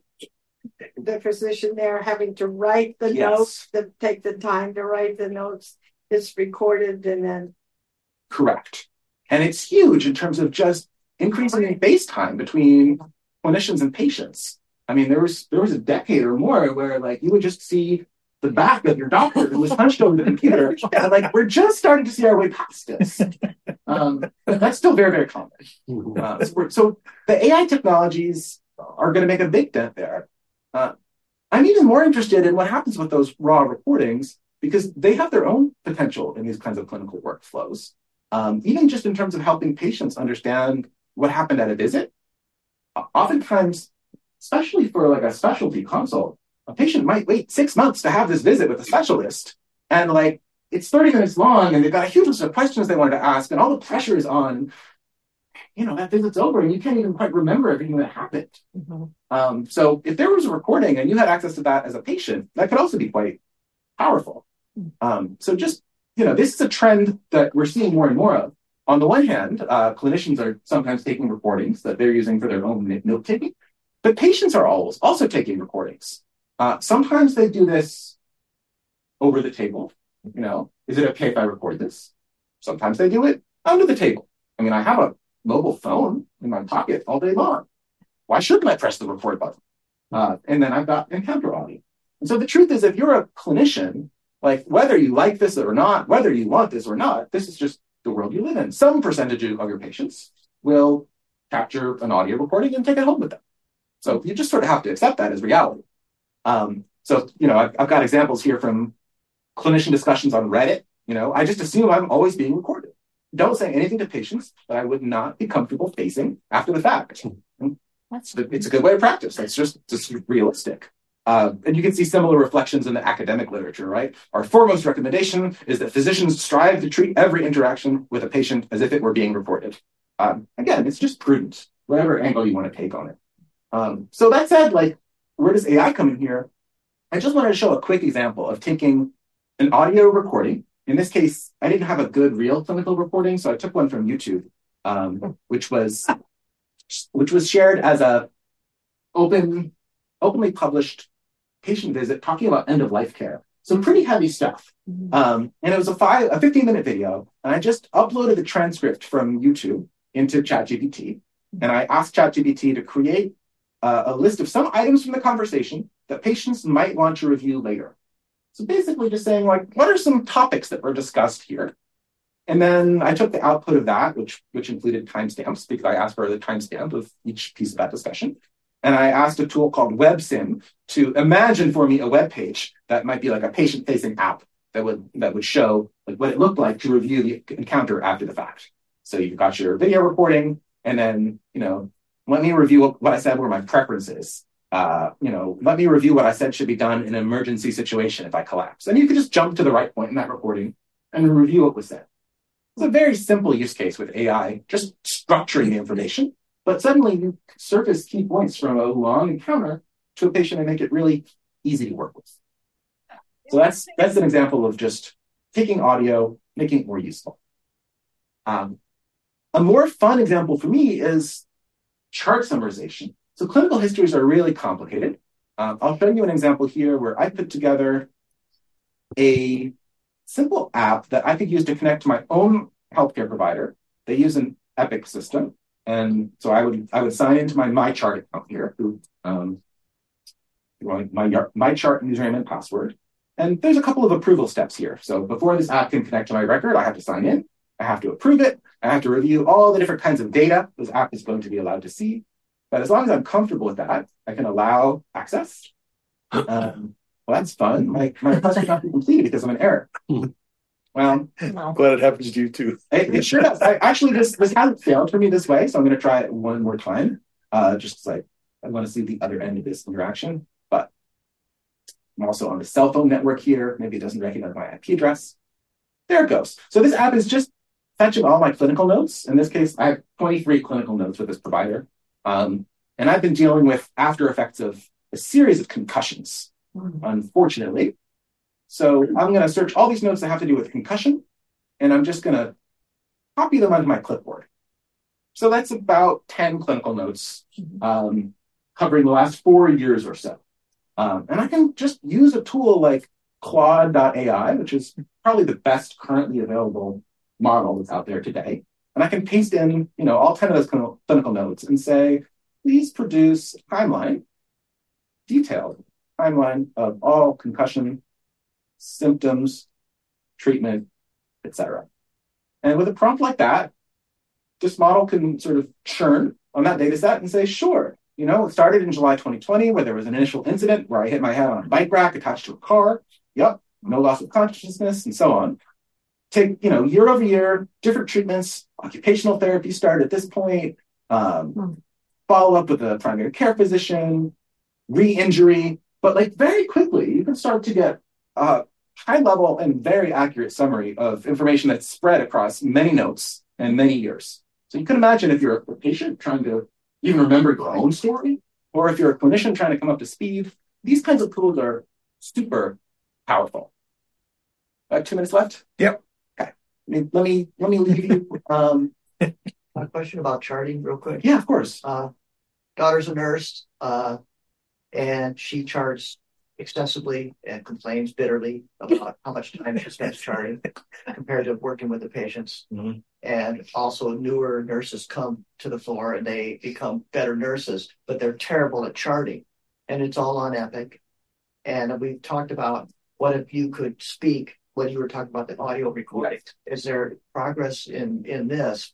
S2: the physician there having to write the
S1: Yes.
S2: notes, to take the time to write the notes, it's recorded and then
S1: Correct. And it's huge in terms of just increasing in face time between clinicians and patients. I mean, there was there was a decade or more where like you would just see the back of your doctor who was hunched over the computer. And like we're just starting to see our way past this. Um, but that's still very, very common. Uh, so, we're- so the A I technologies are going to make a big dent there. Uh, I'm even more interested in what happens with those raw recordings because they have their own potential in these kinds of clinical workflows. Um, even just in terms of helping patients understand what happened at a visit. Oftentimes, especially for like a specialty consult, a patient might wait six months to have this visit with a specialist. And like, it's thirty minutes long and they've got a huge list of questions they wanted to ask and all the pressure is on, you know, that visit's over and you can't even quite remember everything that happened.
S2: mm-hmm.
S1: Um, so if there was a recording and you had access to that as a patient, that could also be quite powerful. Um, so just, you know, this is a trend that we're seeing more and more of. On the one hand, uh, clinicians are sometimes taking recordings that they're using for their own note taking, but patients are always also taking recordings. Uh, sometimes they do this over the table. You know, is it okay if I record this? Sometimes they do it under the table. I mean, I have a mobile phone in my pocket all day long. Why shouldn't I press the record button? Uh, and then I've got encounter audio. And so the truth is, if you're a clinician, like whether you like this or not, whether you want this or not, this is just the world you live in. Some percentage of your patients will capture an audio recording and take it home with them. So you just sort of have to accept that as reality. Um, so, you know, I've, I've got examples here from clinician discussions on Reddit. You know, I just assume I'm always being recorded. Don't say anything to patients that I would not be comfortable facing after the fact. That's the, it's a good way of practice. It's just, just realistic. Uh, and you can see similar reflections in the academic literature, right? Our foremost recommendation is that physicians strive to treat every interaction with a patient as if it were being reported. Um, again, it's just prudent, whatever angle you want to take on it. Um, so that said, like, where does A I come in here? I just wanted to show a quick example of taking an audio recording. In this case, I didn't have a good real clinical recording, so I took one from YouTube, um, which was which was shared as a open, openly published patient visit talking about end of life care. Some pretty heavy stuff. Um, and it was a five, a fifteen minute video. And I just uploaded the transcript from YouTube into ChatGPT. And I asked ChatGPT to create uh, a list of some items from the conversation that patients might want to review later. So basically just saying like, what are some topics that were discussed here? And then I took the output of that, which, which included timestamps because I asked for the timestamp of each piece of that discussion. And I asked a tool called WebSim to imagine for me a web page that might be like a patient-facing app that would that would show like what it looked like to review the encounter after the fact. So you've got your video recording, and then you know, let me review what, what I said were my preferences. Uh, you know, let me review what I said should be done in an emergency situation if I collapse. And you could just jump to the right point in that recording and review what was said. It's a very simple use case with A I, just structuring the information. But suddenly you surface key points from a long encounter to a patient and make it really easy to work with. So that's that's an example of just taking audio, making it more useful. Um, a more fun example for me is chart summarization. So clinical histories are really complicated. Um, I'll show you an example here where I put together a simple app that I could use to connect to my own healthcare provider. They use an Epic system. And so I would I would sign into my MyChart account here, who um, my MyChart username and password. And there's a couple of approval steps here. So before this app can connect to my record, I have to sign in. I have to approve it. I have to review all the different kinds of data this app is going to be allowed to see. But as long as I'm comfortable with that, I can allow access. Um, well, that's fun. My my request cannot be completed because of an error. Well,
S4: I'm glad it happens to you too.
S1: It, it sure does. I, actually, this this hasn't failed for me this way, so I'm going to try it one more time, uh, just because I, I want to see the other end of this interaction. But I'm also on the cell phone network here. Maybe it doesn't recognize my I P address. There it goes. So this app is just fetching all my clinical notes. In this case, I have twenty-three clinical notes with this provider. Um, And I've been dealing with after effects of a series of concussions, unfortunately. So I'm going to search all these notes that have to do with concussion, and I'm just going to copy them onto my clipboard. So that's about ten clinical notes um, covering the last four years or so. Um, and I can just use a tool like Claude dot A I, which is probably the best currently available model that's out there today. And I can paste in, you know, all ten of those clinical, clinical notes and say, please produce a timeline, detailed timeline of all concussion symptoms, treatment, et cetera. And with a prompt like that, this model can sort of churn on that data set and say, sure, you know, it started in July twenty twenty where there was an initial incident where I hit my head on a bike rack attached to a car. Yep, no loss of consciousness and so on. Take, you know, year over year, different treatments, occupational therapy started at this point, um, hmm. follow up with a primary care physician, re-injury. But like very quickly, you can start to get a high level and very accurate summary of information that's spread across many notes and many years. So you can imagine if you're a patient trying to even remember your own story, or if you're a clinician trying to come up to speed, these kinds of tools are super powerful. Uh, two minutes left?
S4: Yep.
S1: Okay. Let me let me leave you. Um,
S5: a question about charting real quick.
S1: Yeah, of course.
S5: Uh, daughter's a nurse, uh, and she charts extensively and complains bitterly about how much time she spends charting compared to working with the patients.
S1: Mm-hmm.
S5: And also newer nurses come to the floor and they become better nurses, but they're terrible at charting. And it's all on Epic. And we've talked about what if you could speak when you were talking about the audio recording. Right. Is there progress in, in this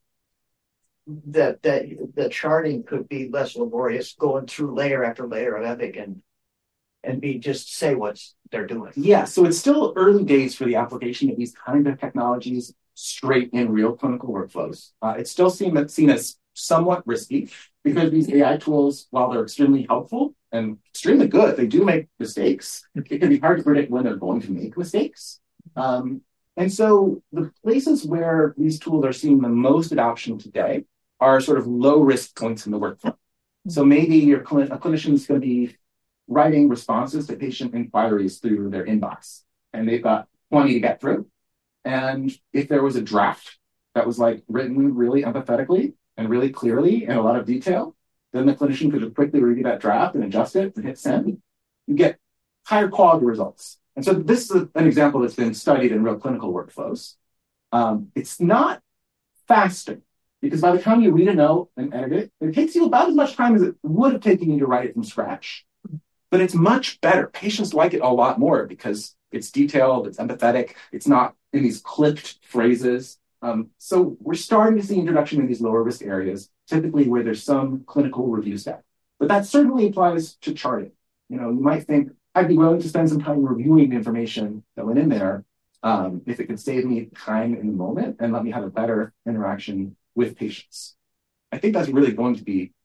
S5: that that the charting could be less laborious, going through layer after layer of Epic and and be just say what they're doing?
S1: Yeah, so it's still early days for the application of these kind of technologies straight in real clinical workflows. Uh, it's still seen, seen as somewhat risky because these A I tools, while they're extremely helpful and extremely good, they do make mistakes. It can be hard to predict when they're going to make mistakes. Um, and so the places where these tools are seeing the most adoption today are sort of low risk points in the workflow. So maybe your cl- a clinician is going to be writing responses to patient inquiries through their inbox, and they've got twenty to get through. And if there was a draft that was like written really empathetically and really clearly in a lot of detail, then the clinician could just quickly review that draft and adjust it and hit send. You get higher quality results. And so this is an example that's been studied in real clinical workflows. Um, it's not faster because by the time you read a note and edit it, it takes you about as much time as it would have taken you to write it from scratch. But it's much better. Patients like it a lot more because it's detailed, it's empathetic, it's not in these clipped phrases. Um, so we're starting to see introduction in these lower risk areas, typically where there's some clinical review step. But that certainly applies to charting. You know, you might think, I'd be willing to spend some time reviewing the information that went in there um, if it could save me time in the moment and let me have a better interaction with patients. I think that's really going to be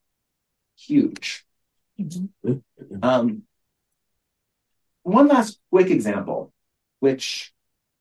S1: huge. Mm-hmm. Um, one last quick example, which,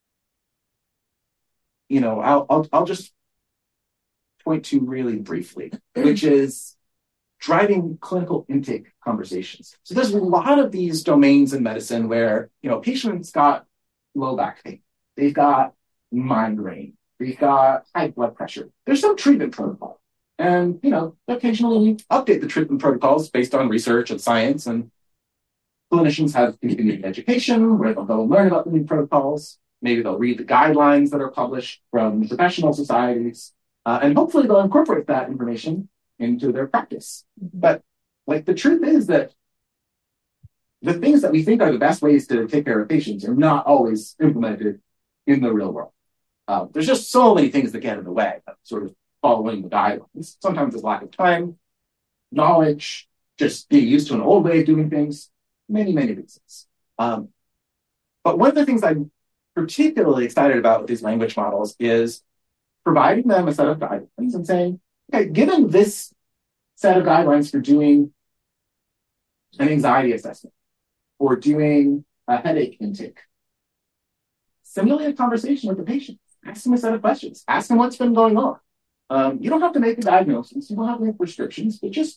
S1: you know, I'll, I'll, I'll just point to really briefly, which is driving clinical intake conversations. So there's a lot of these domains in medicine where, you know, patients got low back pain, they've got migraine, they've got high blood pressure. There's some treatment protocol. And, you know, occasionally update the treatment protocols based on research and science, and clinicians have continuing education where they'll go and learn about the new protocols. Maybe they'll read the guidelines that are published from professional societies, uh, and hopefully they'll incorporate that information into their practice. But like the truth is that the things that we think are the best ways to take care of patients are not always implemented in the real world. Uh, there's just so many things that get in the way of sort of following the guidelines. Sometimes it's lack of time, knowledge, just being used to an old way of doing things, many, many reasons. Um, but one of the things I'm particularly excited about with these language models is providing them a set of guidelines and saying, okay, given this set of guidelines for doing an anxiety assessment or doing a headache intake, simulate a conversation with the patient. Ask them a set of questions. Ask them what's been going on. Um, you don't have to make a diagnosis. You don't have to make prescriptions, but just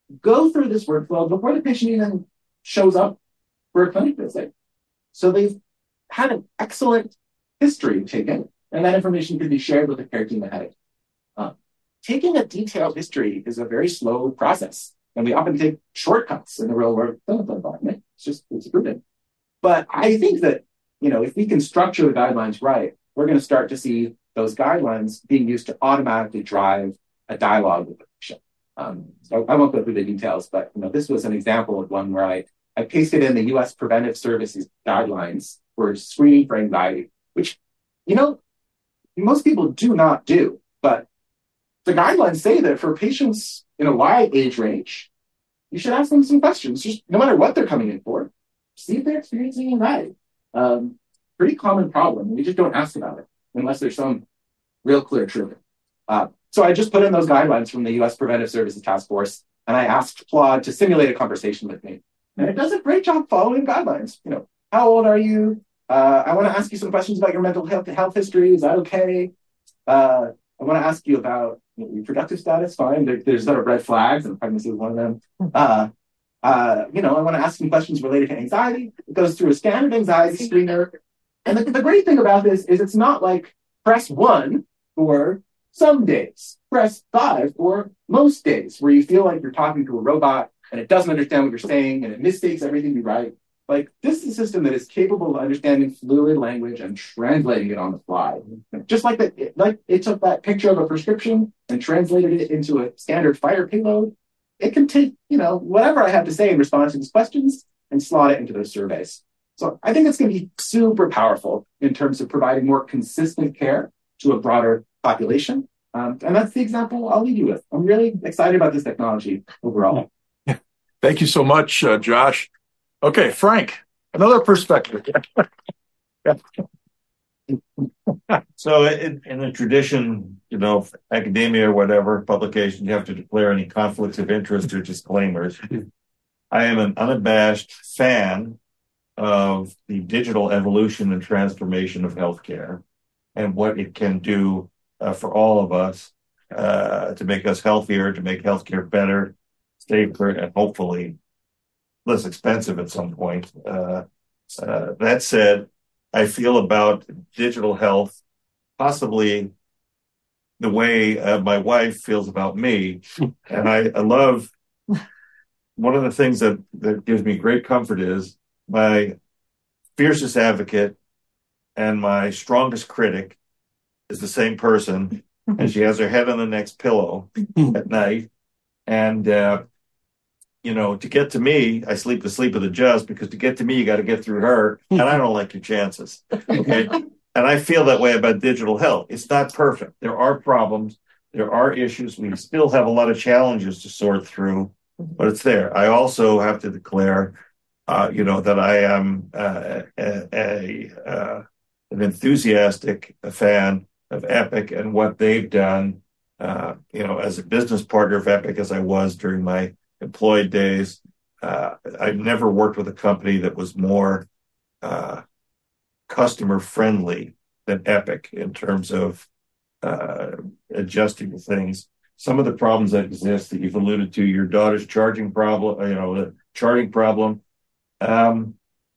S1: go through this workflow before the patient even shows up for a clinic visit. So they've had an excellent history taken, and that information can be shared with the care team ahead of time. Uh, taking a detailed history is a very slow process, and we often take shortcuts in the real world clinical environment. It's just it's prudent. But I think that, you know, if we can structure the guidelines right, we're going to start to see those guidelines being used to automatically drive a dialogue with the patient. Um, so I won't go through the details, but you know, this was an example of one where I, I pasted in the U S Preventive Services guidelines for screening for anxiety, which, you know, most people do not do. But the guidelines say that for patients in a wide age range, you should ask them some questions, just no matter what they're coming in for. See if they're experiencing anxiety. Um, pretty common problem. We just don't ask about it unless there's some real clear trigger. Uh, so I just put in those guidelines from the U S Preventive Services Task Force, and I asked Claude to simulate a conversation with me. And it does a great job following guidelines. You know, how old are you? Uh, I want to ask you some questions about your mental health, health history. Is that okay? Uh, I want to ask you about you know, reproductive status. Fine. There, there's sort of red flags, and pregnancy is one of them. Uh, uh, you know, I want to ask some questions related to anxiety. It goes through a standard anxiety screener. And the, the great thing about this is it's not like press one for some days, press five for most days, where you feel like you're talking to a robot and it doesn't understand what you're saying and it mistakes everything you write. Like, this is a system that is capable of understanding fluid language and translating it on the fly. Just like that, it, like it took that picture of a prescription and translated it into a standard FHIR payload. It can take, you know, whatever I have to say in response to these questions and slot it into those surveys. So I think it's going to be super powerful in terms of providing more consistent care to a broader population. Um, and that's the example I'll leave you with. I'm really excited about this technology overall.
S4: Yeah. Thank you so much, uh, Josh. Okay, Frank, another perspective.
S6: So in, in the tradition, you know, academia or whatever, publication, you have to declare any conflicts of interest or disclaimers. I am an unabashed fan of the digital evolution and transformation of healthcare and what it can do uh, for all of us uh, to make us healthier, to make healthcare better, safer, and hopefully less expensive at some point. Uh, uh, that said, I feel about digital health possibly the way uh, my wife feels about me. And I, I love, one of the things that, that gives me great comfort is my fiercest advocate and my strongest critic is the same person, and she has her head on the next pillow at night. And, uh, you know, to get to me, I sleep the sleep of the just, because to get to me, you got to get through her, and I don't like your chances. Okay. And I feel that way about digital health. It's not perfect. There are problems. There are issues. We still have a lot of challenges to sort through, but it's there. I also have to declare, uh, you know, that I am uh, a, a uh, an enthusiastic fan of Epic and what they've done, uh, you know, as a business partner of Epic, as I was during my employed days. Uh, I've never worked with a company that was more uh, customer friendly than Epic in terms of uh, adjusting to things. Some of the problems that exist that you've alluded to, your daughter's charging problem, you know, the charting problem. Um,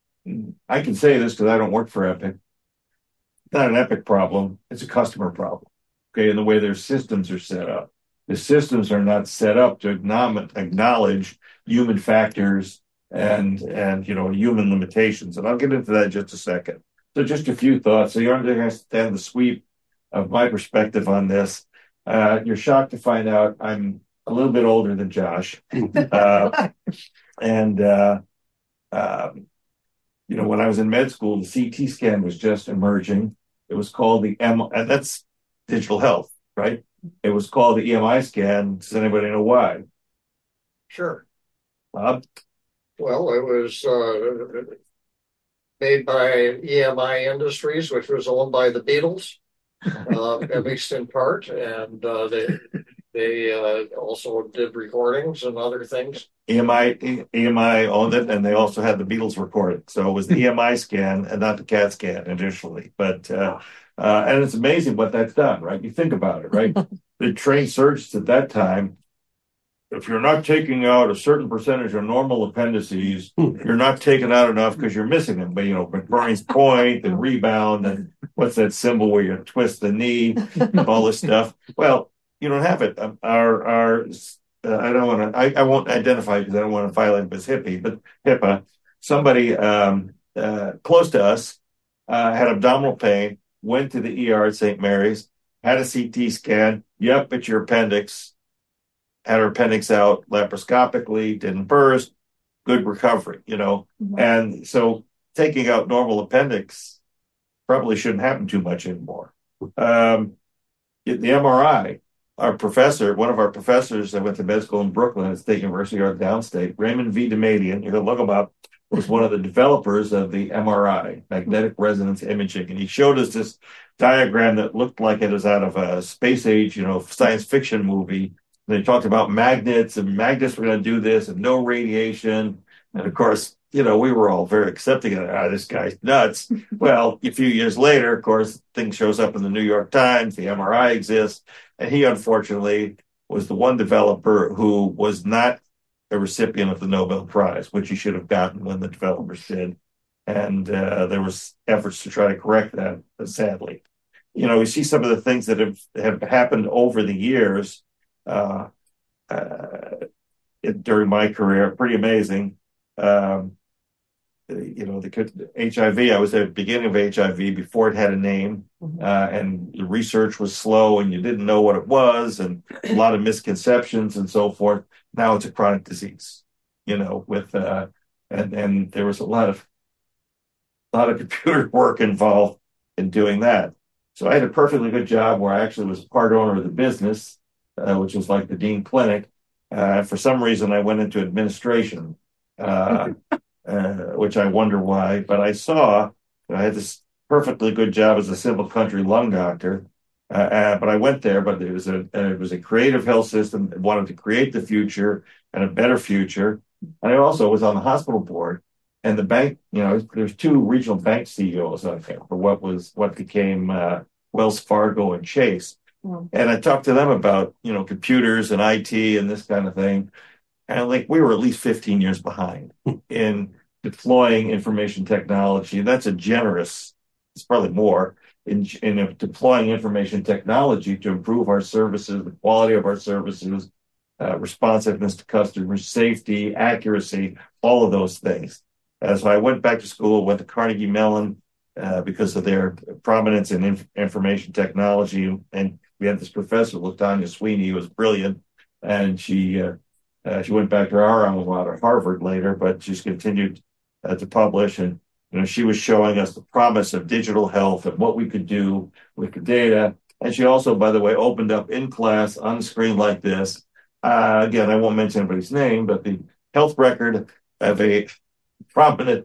S6: I can say this because I don't work for Epic. It's not an Epic problem. It's a customer problem. Okay. And the way their systems are set up. The systems are not set up to acknowledge human factors and, and, you know, human limitations. And I'll get into that in just a second. So just a few thoughts. So you understand the sweep of my perspective on this. Uh, you're shocked to find out I'm a little bit older than Josh. Uh, and, uh, um, you know, when I was in med school, the C T scan was just emerging. It was called the M, and that's digital health, right? It was called the E M I scan. Does anybody know why?
S7: Sure.
S6: Bob?
S7: Well, it was uh, made by E M I Industries, which was owned by the Beatles, uh, at least in part, and uh, they they uh, also did recordings and other things.
S6: E M I E M I owned it, and they also had the Beatles recording. So it was the E M I scan and not the CAT scan initially. But uh, uh, and it's amazing what that's done, right? You think about it, right? The trained surgeons at that time if you're not taking out a certain percentage of normal appendices, you're not taking out enough because you're missing them. But, you know, McBurney's point and rebound and what's that symbol where you twist the knee, all this stuff. Well, you don't have it. Um, Our, our, uh, I don't want to, I, I won't identify because I don't want to violate this hippie, but HIPAA, somebody um, uh, close to us uh, had abdominal pain, went to the E R at Saint Mary's, had a C T scan. Yep, it's your appendix. Had her appendix out laparoscopically, didn't burst, good recovery, you know. Mm-hmm. And so taking out normal appendix probably shouldn't happen too much anymore. Um, the M R I, our professor, one of our professors that went to med school in Brooklyn at State University or downstate, Raymond V. Damadian, you're going to look him up, was one of the developers of the M R I, magnetic resonance imaging. And he showed us this diagram that looked like it was out of a space age, you know, science fiction movie. They talked about magnets and magnets were going to do this and no radiation. And of course, you know, we were all very accepting of ah, this guy's nuts. Well, a few years later, of course, thing shows up in the New York Times, the M R I exists. And he, unfortunately, was the one developer who was not a recipient of the Nobel Prize, which he should have gotten when the developers did. And uh, there was efforts to try to correct that, sadly. You know, we see some of the things that have, have happened over the years uh, uh, it, during my career, pretty amazing. Um, you know, the H I V, I was at the beginning of H I V before it had a name, uh, and the research was slow and you didn't know what it was and a lot of misconceptions and so forth. Now it's a chronic disease, you know, with, uh, and, and there was a lot of, a lot of computer work involved in doing that. So I had a perfectly good job where I actually was part owner of the business, uh, which was like the Dean Clinic. Uh, for some reason, I went into administration, uh, uh, which I wonder why. But I saw I had this perfectly good job as a simple country lung doctor. Uh, uh, but I went there, but it was a it was a creative health system that wanted to create the future and a better future. And I also was on the hospital board. And the bank, you know, there's two regional bank C E Os out there for what was what became uh, Wells Fargo and Chase. Mm. And I talked to them about, you know, computers and I T and this kind of thing. And like we were at least fifteen years behind in deploying information technology. And that's a generous, it's probably more in, in deploying information technology to improve our services, the quality of our services, uh, responsiveness to customers, safety, accuracy, all of those things. Uh, so I went back to school, went to Carnegie Mellon uh, because of their prominence in inf- information technology. And we had this professor, LaTanya Sweeney, who was brilliant. And she uh, uh, she went back to our alma mater, Harvard, later, but she's continued uh, to publish. And you know, she was showing us the promise of digital health and what we could do with the data. And she also, by the way, opened up in class on the screen like this. Uh, again, I won't mention anybody's name, but the health record of a prominent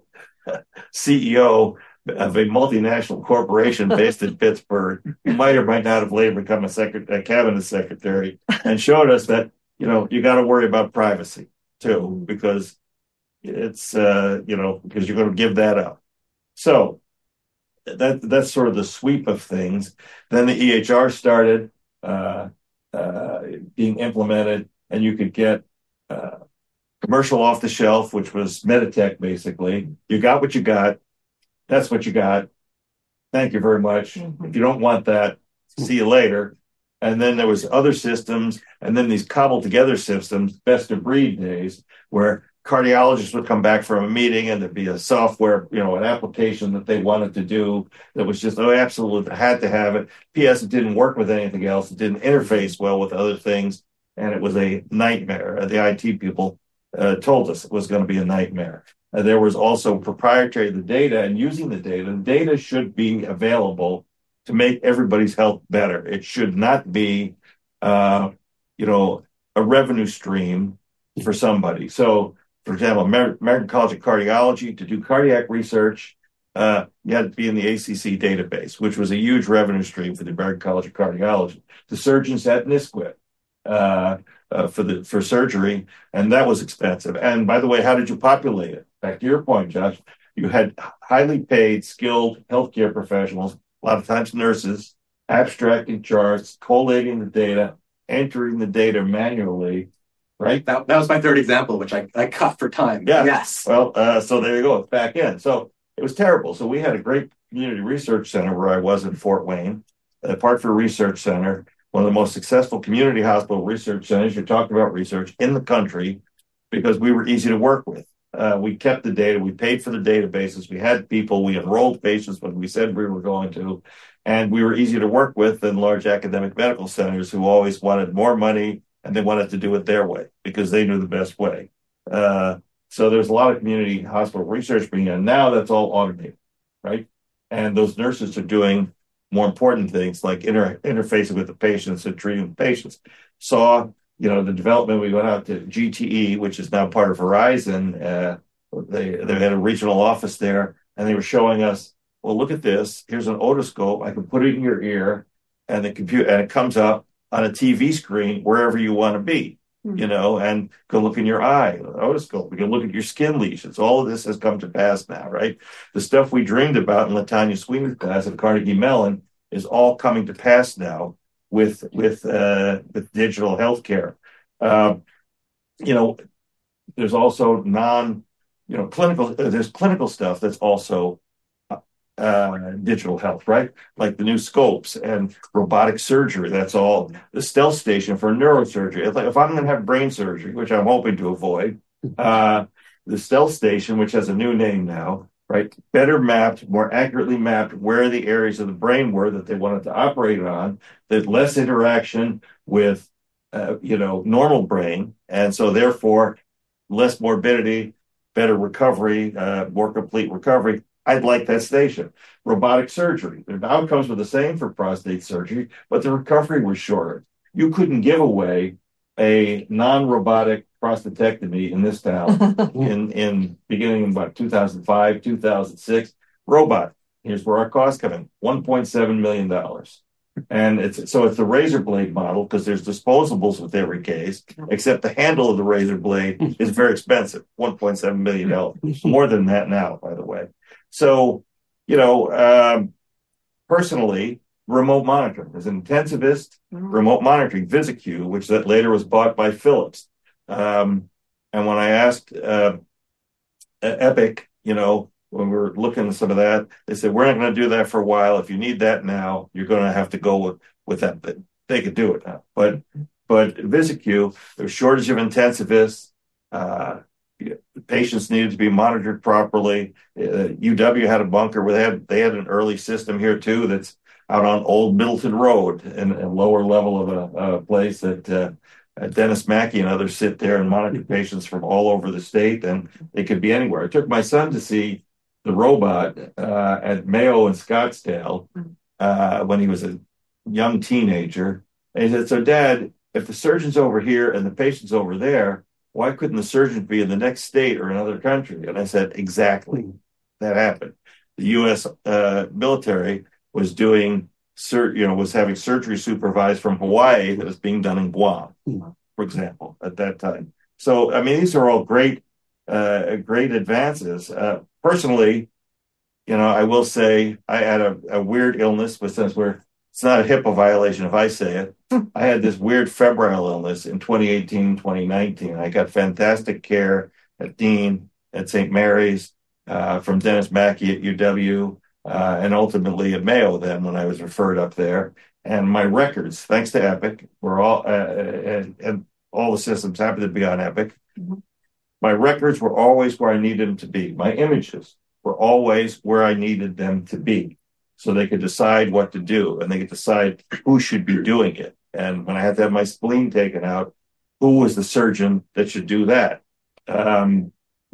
S6: C E O of a multinational corporation based in Pittsburgh, who might or might not have later become a, secret, a cabinet secretary, and showed us that, you know, you got to worry about privacy too, because it's, uh, you know, because you're going to give that up. So that that's sort of the sweep of things. Then the E H R started uh, uh, being implemented, and you could get uh, commercial off the shelf, which was Meditech, basically. You got what you got. That's what you got. Thank you very much. Mm-hmm. If you don't want that, see you later. And then there was other systems, and then these cobbled together systems, best of breed days, where cardiologists would come back from a meeting and there'd be a software, you know, an application that they wanted to do that was just, oh, absolutely, had to have it. P S, it didn't work with anything else. It didn't interface well with other things. And it was a nightmare. The I T people uh, told us it was going to be a nightmare. Uh, there was also proprietary the data and using the data. The data should be available to make everybody's health better. It should not be, uh, you know, a revenue stream for somebody. So, for example, Amer- American College of Cardiology, to do cardiac research, uh, you had to be in the A C C database, which was a huge revenue stream for the American College of Cardiology. The surgeons had NSQIP uh, uh, for the for surgery, and that was expensive. And by the way, how did you populate it? Back to your point, Josh, you had highly paid, skilled healthcare professionals, a lot of times nurses, abstracting charts, collating the data, entering the data manually, right?
S1: That, that was my third example, which I, I cut for time.
S6: Yeah.
S1: Yes.
S6: Well, uh, so there you go. It's back in. So it was terrible. So we had a great community research center where I was in Fort Wayne, the Parkview Research Center, one of the most successful community hospital research centers. You're talking about research in the country because we were easy to work with. Uh, we kept the data. We paid for the databases. We had people. We enrolled patients when we said we were going to. And we were easy to work with than large academic medical centers who always wanted more money and they wanted to do it their way because they knew the best way. Uh, so there's a lot of community hospital research being done. Now that's all automated, right? And those nurses are doing more important things like inter- interfacing with the patients and treating the patients. Saw, you know, the development, we went out to G T E, which is now part of Verizon. Uh, they, they had a regional office there and they were showing us, well, look at this. Here's an otoscope. I can put it in your ear and the computer, and it comes up on a T V screen wherever you want to be, mm-hmm. you know, and go look in your eye, an otoscope. We can look at your skin lesions. All of this has come to pass now, right? The stuff we dreamed about in LaTanya Sweeney's class at Carnegie Mellon is all coming to pass now with, with, uh, with digital healthcare. Uh, you know, there's also non, you know, clinical, uh, there's clinical stuff that's also Uh, digital health, right? Like the new scopes and robotic surgery. That's all. The stealth station for neurosurgery. If, if I'm going to have brain surgery, which I'm hoping to avoid, uh, the stealth station, which has a new name now, right? Better mapped, more accurately mapped where the areas of the brain were that they wanted to operate on, that less interaction with, uh, you know, normal brain. And so therefore less morbidity, better recovery, uh, more complete recovery. I'd like that station. Robotic surgery. The outcomes were the same for prostate surgery, but the recovery was shorter. You couldn't give away a non-robotic prostatectomy in this town in, in beginning in about two thousand five, two thousand six. Robot. Here's where our costs come in. one point seven million dollars. And it's so it's the razor blade model because there's disposables with every case, except the handle of the razor blade is very expensive, one point seven million dollars. More than that now, by the way. So, you know, um, personally, remote monitoring as an intensivist, mm-hmm. remote monitoring, VisiQ, which that later was bought by Philips. Um, and when I asked uh, Epic, you know, when we were looking at some of that, they said, we're not going to do that for a while. If you need that now, you're going to have to go with, with that. But they could do it now. But, but VisiQ, there's shortage of intensivists. Uh, patients needed to be monitored properly. Uh, U W had a bunker where they had, they had an early system here too that's out on Old Middleton Road in a lower level of a, a place that uh, Dennis Mackey and others sit there and monitor patients from all over the state, and they could be anywhere. I took my son to see the robot uh, at Mayo in Scottsdale uh, when he was a young teenager. And he said, so Dad, if the surgeon's over here and the patient's over there, why couldn't the surgeon be in the next state or another country? And I said, exactly. That happened. The U S uh, military was doing, sur- you know, was having surgery supervised from Hawaii that was being done in Guam, for example, at that time. So, I mean, these are all great, uh, great advances. Uh, personally, you know, I will say I had a, a weird illness, but since we're, it's not a HIPAA violation if I say it. I had this weird febrile illness in twenty eighteen, twenty nineteen. I got fantastic care at Dean, at Saint Mary's, uh, from Dennis Mackey at U W, uh, and ultimately at Mayo then when I was referred up there. And my records, thanks to Epic, were all, uh, and, and all the systems happened to be on Epic. Mm-hmm. My records were always where I needed them to be. My images were always where I needed them to be. So they could decide what to do and they could decide who should be doing it. And when I had to have my spleen taken out, who was the surgeon that should do that? Um,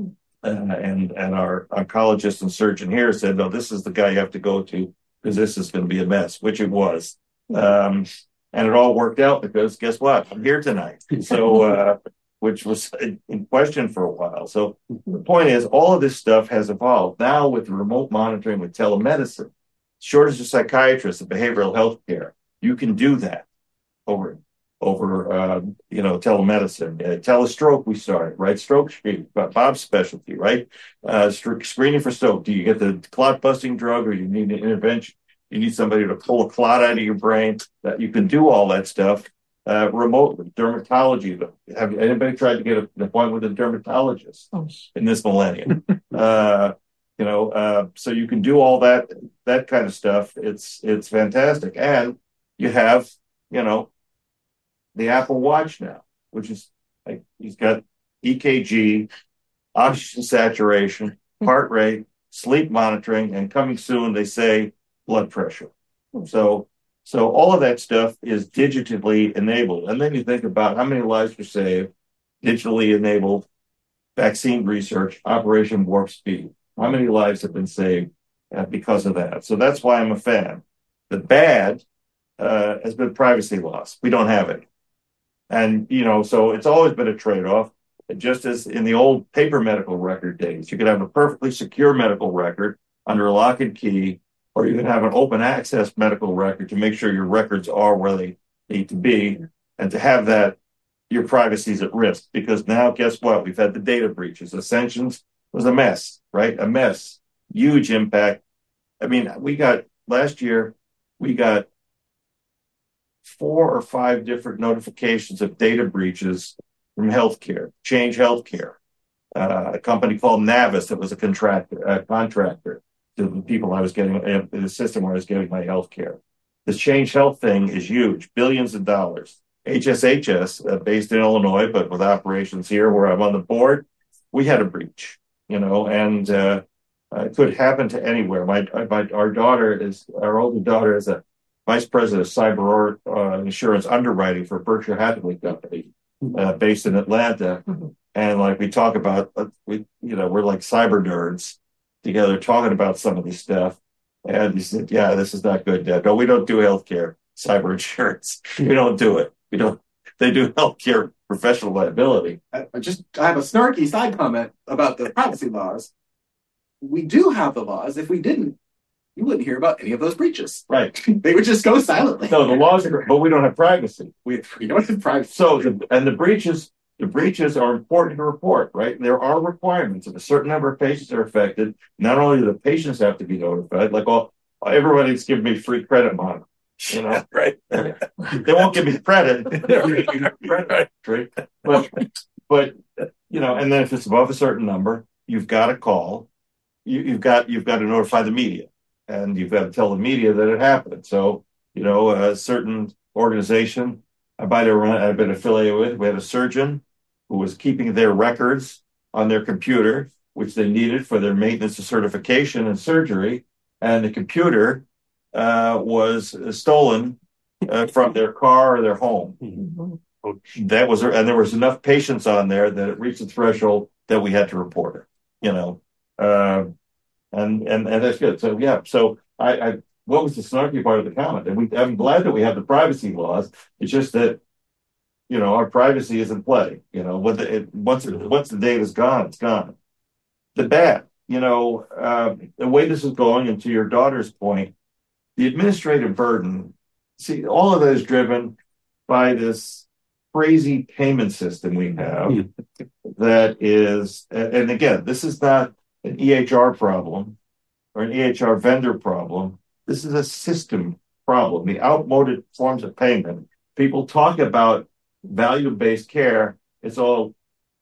S6: and, and, and our oncologist and surgeon here said, no, this is the guy you have to go to because this is going to be a mess, which it was. Um, and it all worked out because guess what? I'm here tonight. So, uh, which was in question for a while. So the point is all of this stuff has evolved now with remote monitoring, with telemedicine. Shortage of psychiatrists and behavioral health care. You can do that over, over uh, you know, telemedicine. Uh, telestroke we started, right? Stroke screening, Bob's specialty, right? Uh, st- screening for stroke. Do you get the clot busting drug or you need an intervention? You need somebody to pull a clot out of your brain. That you can do all that stuff uh, remotely. Dermatology. Have anybody tried to get an appointment with a dermatologist in this millennium? uh, you know, uh, so you can do all that that kind of stuff. It's it's fantastic, and you have you know the Apple Watch now, which is like he's got E K G, oxygen saturation, heart rate, sleep monitoring, and coming soon they say blood pressure. So. So all of that stuff is digitally enabled. And then you think about how many lives were saved, digitally enabled vaccine research, Operation Warp Speed. How many lives have been saved uh, because of that? So that's why I'm a fan. The bad uh, has been privacy loss. We don't have it. And, you know, so it's always been a trade-off. Just as in the old paper medical record days, you could have a perfectly secure medical record under lock and key, or you can have an open access medical record to make sure your records are where they need to be. And to have that, your privacy is at risk. Because now, guess what? We've had the data breaches. Ascensions was a mess, right? A mess. Huge impact. I mean, we got, last year, we got four or five different notifications of data breaches from healthcare, Change Healthcare, uh, a company called Navis that was a contractor, a contractor. To the people I was getting, uh, the system where I was getting my health care. This Change Health thing is huge, billions of dollars. H S H S, uh, based in Illinois, but with operations here where I'm on the board, we had a breach, you know, and uh, uh, it could happen to anywhere. My, my, our daughter is, our older daughter is a vice president of cyber uh, insurance underwriting for Berkshire Hathaway Company, uh, based in Atlanta. And like we talk about, uh, we, you know, we're like cyber nerds together talking about some of this stuff. And he said, yeah, this is not good, Dad. No, we don't do healthcare, cyber insurance. We don't do it. We don't, they do healthcare professional liability.
S1: I I just, I have a snarky side comment about the privacy laws. We do have the laws. If we didn't, you wouldn't hear about any of those breaches.
S6: Right.
S1: They would just go silently.
S6: No, the laws are, but we don't have privacy.
S1: We, we don't have privacy.
S6: So, the, and the breaches, the breaches are important to report, right? There are requirements. If a certain number of patients are affected, not only do the patients have to be notified, like all, everybody's giving me free credit monitor, you know,
S4: Right.
S6: they won't give me credit, right? But, but, you know, and then if it's above a certain number, you've got to call, you, you've got, you've got to notify the media, and you've got to tell the media that it happened. So, you know, a certain organization I might have run, I've been affiliated with, we had a surgeon who was keeping their records on their computer, which they needed for their maintenance of certification and surgery. And the computer uh, was stolen uh, from their car or their home. Mm-hmm. That was, and there was enough patients on there that it reached the threshold that we had to report it, you know. Uh, and, and, and that's good. So, yeah, so I, I what was the snarky part of the comment? And we, I'm glad that we have the privacy laws. It's just that, you know, our privacy is in play. You know, when the, it, once it, once the data's gone, it's gone. The bad, you know, uh, the way this is going, and to your daughter's point, the administrative burden. See, all of that is driven by this crazy payment system we have. That is, and again, this is not an E H R problem or an E H R vendor problem. This is a system problem. The outmoded forms of payment. People talk about value-based care. It's all,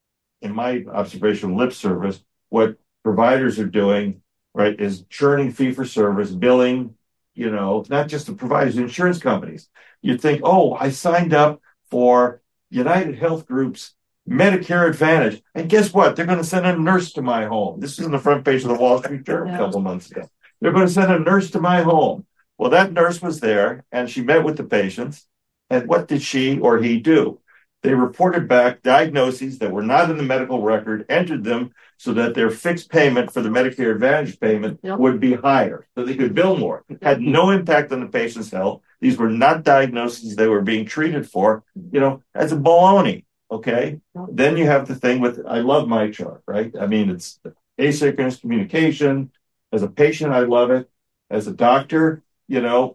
S6: in my observation, lip service. What providers are doing, right, is churning fee-for-service, billing, you know, not just the providers, the insurance companies. You think, oh, I signed up for United Health Group's Medicare Advantage. And guess what? They're going to send a nurse to my home. This is on the front page of the Wall Street Journal a couple months ago. They're going to send a nurse to my home. Well, that nurse was there, and she met with the patients. And what did she or he do? They reported back diagnoses that were not in the medical record, entered them so that their fixed payment for the Medicare Advantage payment yep. would be higher, so they could bill more. It had no impact on the patient's health. These were not diagnoses they were being treated for, you know, as a baloney, okay? Then you have the thing with, I love my chart, right? I mean, it's asynchronous communication. As a patient, I love it. As a doctor, you know,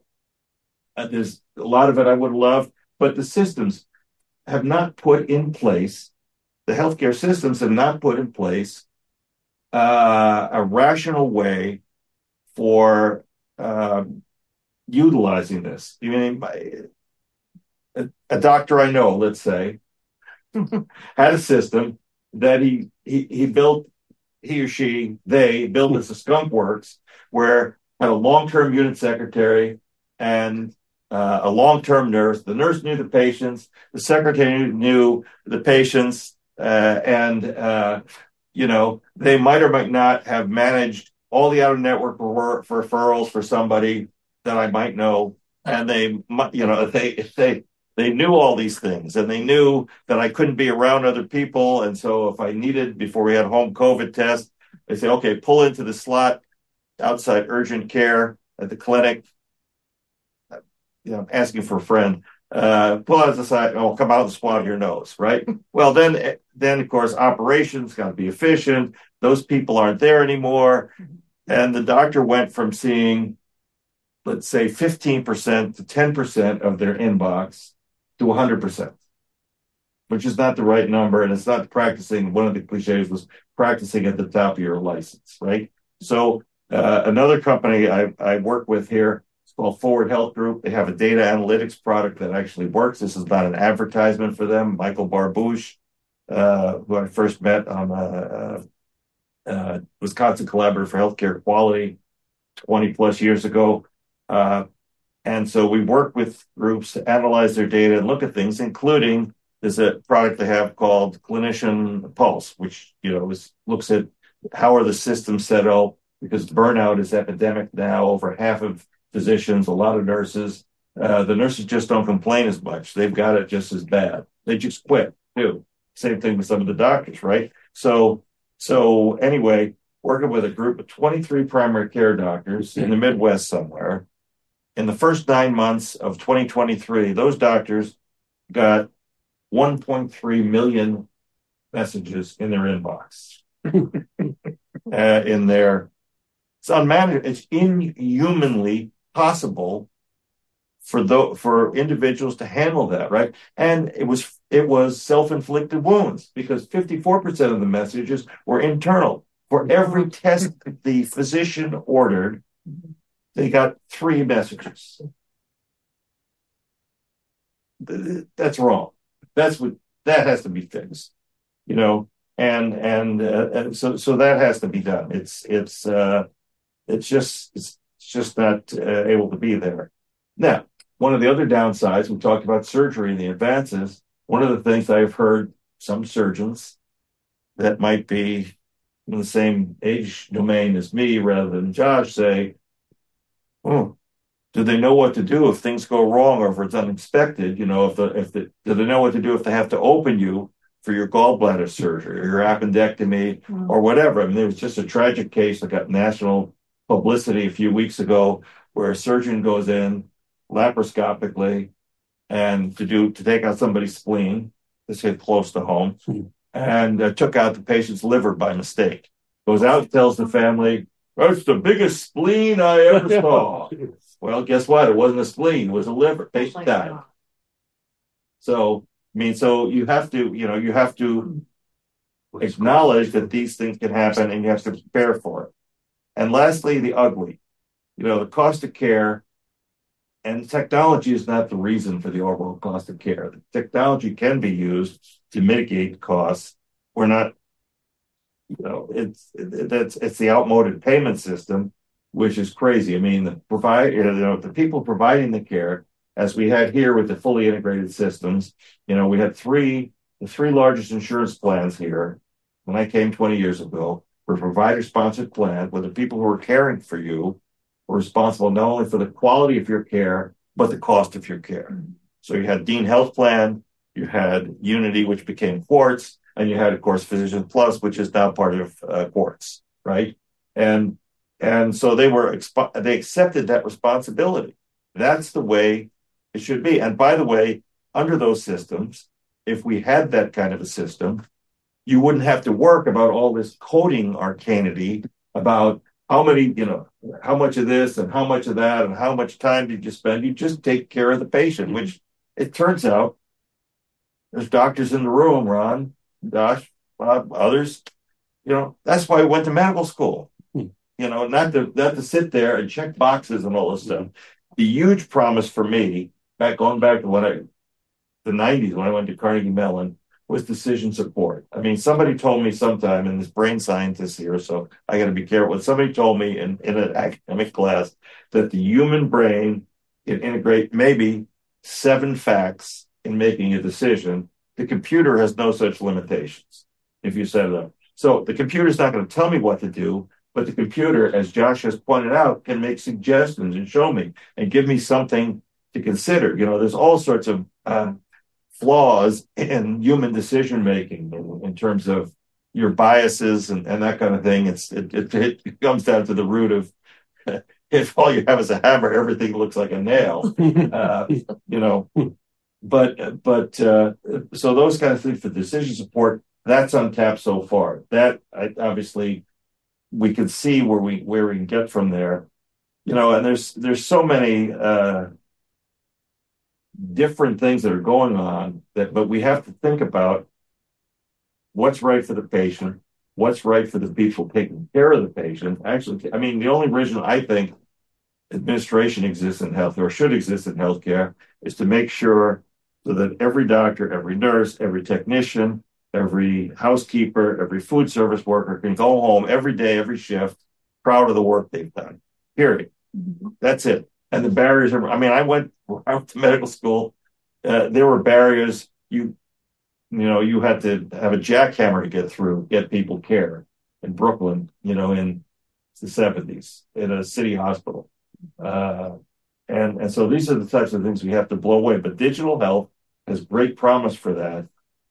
S6: there's a lot of it I would love, but the systems have not put in place, the healthcare systems have not put in place uh, a rational way for uh, utilizing this. You mean, a doctor I know, let's say, had a system that he he he built, he or she, they built as a skunk works, where had a long-term unit secretary and uh, a long-term nurse. The nurse knew the patients, the secretary knew the patients, uh, and uh, you know, they might or might not have managed all the out-of-network referrals for somebody that I might know, and they, you know, they they they knew all these things, and they knew that I couldn't be around other people, and so if I needed, before we had home COVID tests, they say, okay, pull into the slot outside urgent care at the clinic. You know, asking for a friend. Uh, pull out the side. Oh, come out and swab your nose, right? Well, then, then of course, operations got to be efficient. Those people aren't there anymore, and the doctor went from seeing, let's say, fifteen percent to ten percent of their inbox to one hundred percent, which is not the right number, and it's not practicing. One of the cliches was practicing at the top of your license, right? So uh, another company I, I work with here, it's called Forward Health Group. They have a data analytics product that actually works. This is not an advertisement for them. Michael Barbouche, uh, who I first met on a, a, a Wisconsin Collaborative for Healthcare Quality twenty plus years ago. Uh, and so we work with groups to analyze their data and look at things, including there's a product they have called Clinician Pulse, which, you know, is, looks at how are the systems set up, because burnout is epidemic now. Over half of physicians, a lot of nurses, uh, the nurses just don't complain as much. They've got it just as bad. They just quit too. Same thing with some of the doctors, right? So, so anyway, working with a group of twenty-three primary care doctors in the Midwest somewhere, in the first nine months of twenty twenty-three, those doctors got one point three million messages in their inbox. uh, in their, it's unmanageable. It's inhumanly possible for the, for individuals to handle that, right? And it was it was self-inflicted wounds, because fifty-four percent of the messages were internal. For every test the physician ordered, they got three messages. That's wrong. That's what that has to be fixed, you know. And and, uh, and so so that has to be done. It's it's uh, it's just it's just not uh, able to be there. Now, one of the other downsides, we talked about surgery and the advances. One of the things I've heard some surgeons that might be in the same age domain as me rather than Josh say, oh, do they know what to do if things go wrong or if it's unexpected? You know, if the if the do they know what to do if they have to open you for your gallbladder surgery or your appendectomy mm. or whatever? I mean, there was just a tragic case that got national publicity a few weeks ago where a surgeon goes in laparoscopically and to do to take out somebody's spleen, this hit close to home, mm. and uh, took out the patient's liver by mistake. Goes out, tells the family, that's the biggest spleen I ever saw. Well, guess what? It wasn't a spleen, it was a liver. Patient died. So, I mean, so you have to, you know, you have to acknowledge that these things can happen and you have to prepare for it. And lastly, the ugly. You know, the cost of care, and technology is not the reason for the overall cost of care. The technology can be used to mitigate costs. We're not, you know, it's it, that's it's the outmoded payment system, which is crazy. I mean, the provide, you know, the people providing the care, as we had here with the fully integrated systems, you know, we had three the three largest insurance plans here when I came twenty years ago were provider-sponsored plan, where the people who were caring for you were responsible not only for the quality of your care, but the cost of your care. So you had Dean Health Plan, you had Unity, which became Quartz, and you had, of course, Physician Plus, which is now part of uh, Quartz, right? And and so they were expo- they accepted that responsibility. That's the way it should be. And by the way, under those systems, if we had that kind of a system, you wouldn't have to work about all this coding arcanity about how many, you know, how much of this and how much of that and how much time did you spend. You just take care of the patient, which it turns out there's doctors in the room, Ron, Josh, Bob, others. You know, that's why I went to medical school. Hmm. You know, not to not to sit there and check boxes and all this stuff. The huge promise for me, back going back to what I the nineties when I went to Carnegie Mellon was decision support. I mean, somebody told me sometime, and this brain scientist here, so I got to be careful. Somebody told me in, in an academic class that the human brain can integrate maybe seven facts in making a decision. The computer has no such limitations if you set it up. So the computer's not going to tell me what to do, but the computer, as Josh has pointed out, can make suggestions and show me and give me something to consider. You know, there's all sorts of uh, flaws in human decision making in, in terms of your biases and, and that kind of thing. It's it, it, it comes down to the root of if all you have is a hammer, everything looks like a nail. Uh, you know, but but uh, so those kind of things for decision support, that's untapped so far. That I, obviously we can see where we where we can get from there. You know, and there's there's so many uh, different things that are going on that, but we have to think about what's right for the patient, what's right for the people taking care of the patient. Actually, I mean, the only reason I think administration exists in health or should exist in healthcare is to make sure so that every doctor, every nurse, every technician, every housekeeper, every food service worker can go home every day, every shift, proud of the work they've done. Period. Mm-hmm. That's it. And the barriers are, I mean, I went, I went to medical school. Uh, there were barriers. You, you know, you had to have a jackhammer to get through, get people care in Brooklyn, you know, in the seventies in a city hospital. Uh, and, and so these are the types of things we have to blow away. But digital health has great promise for that.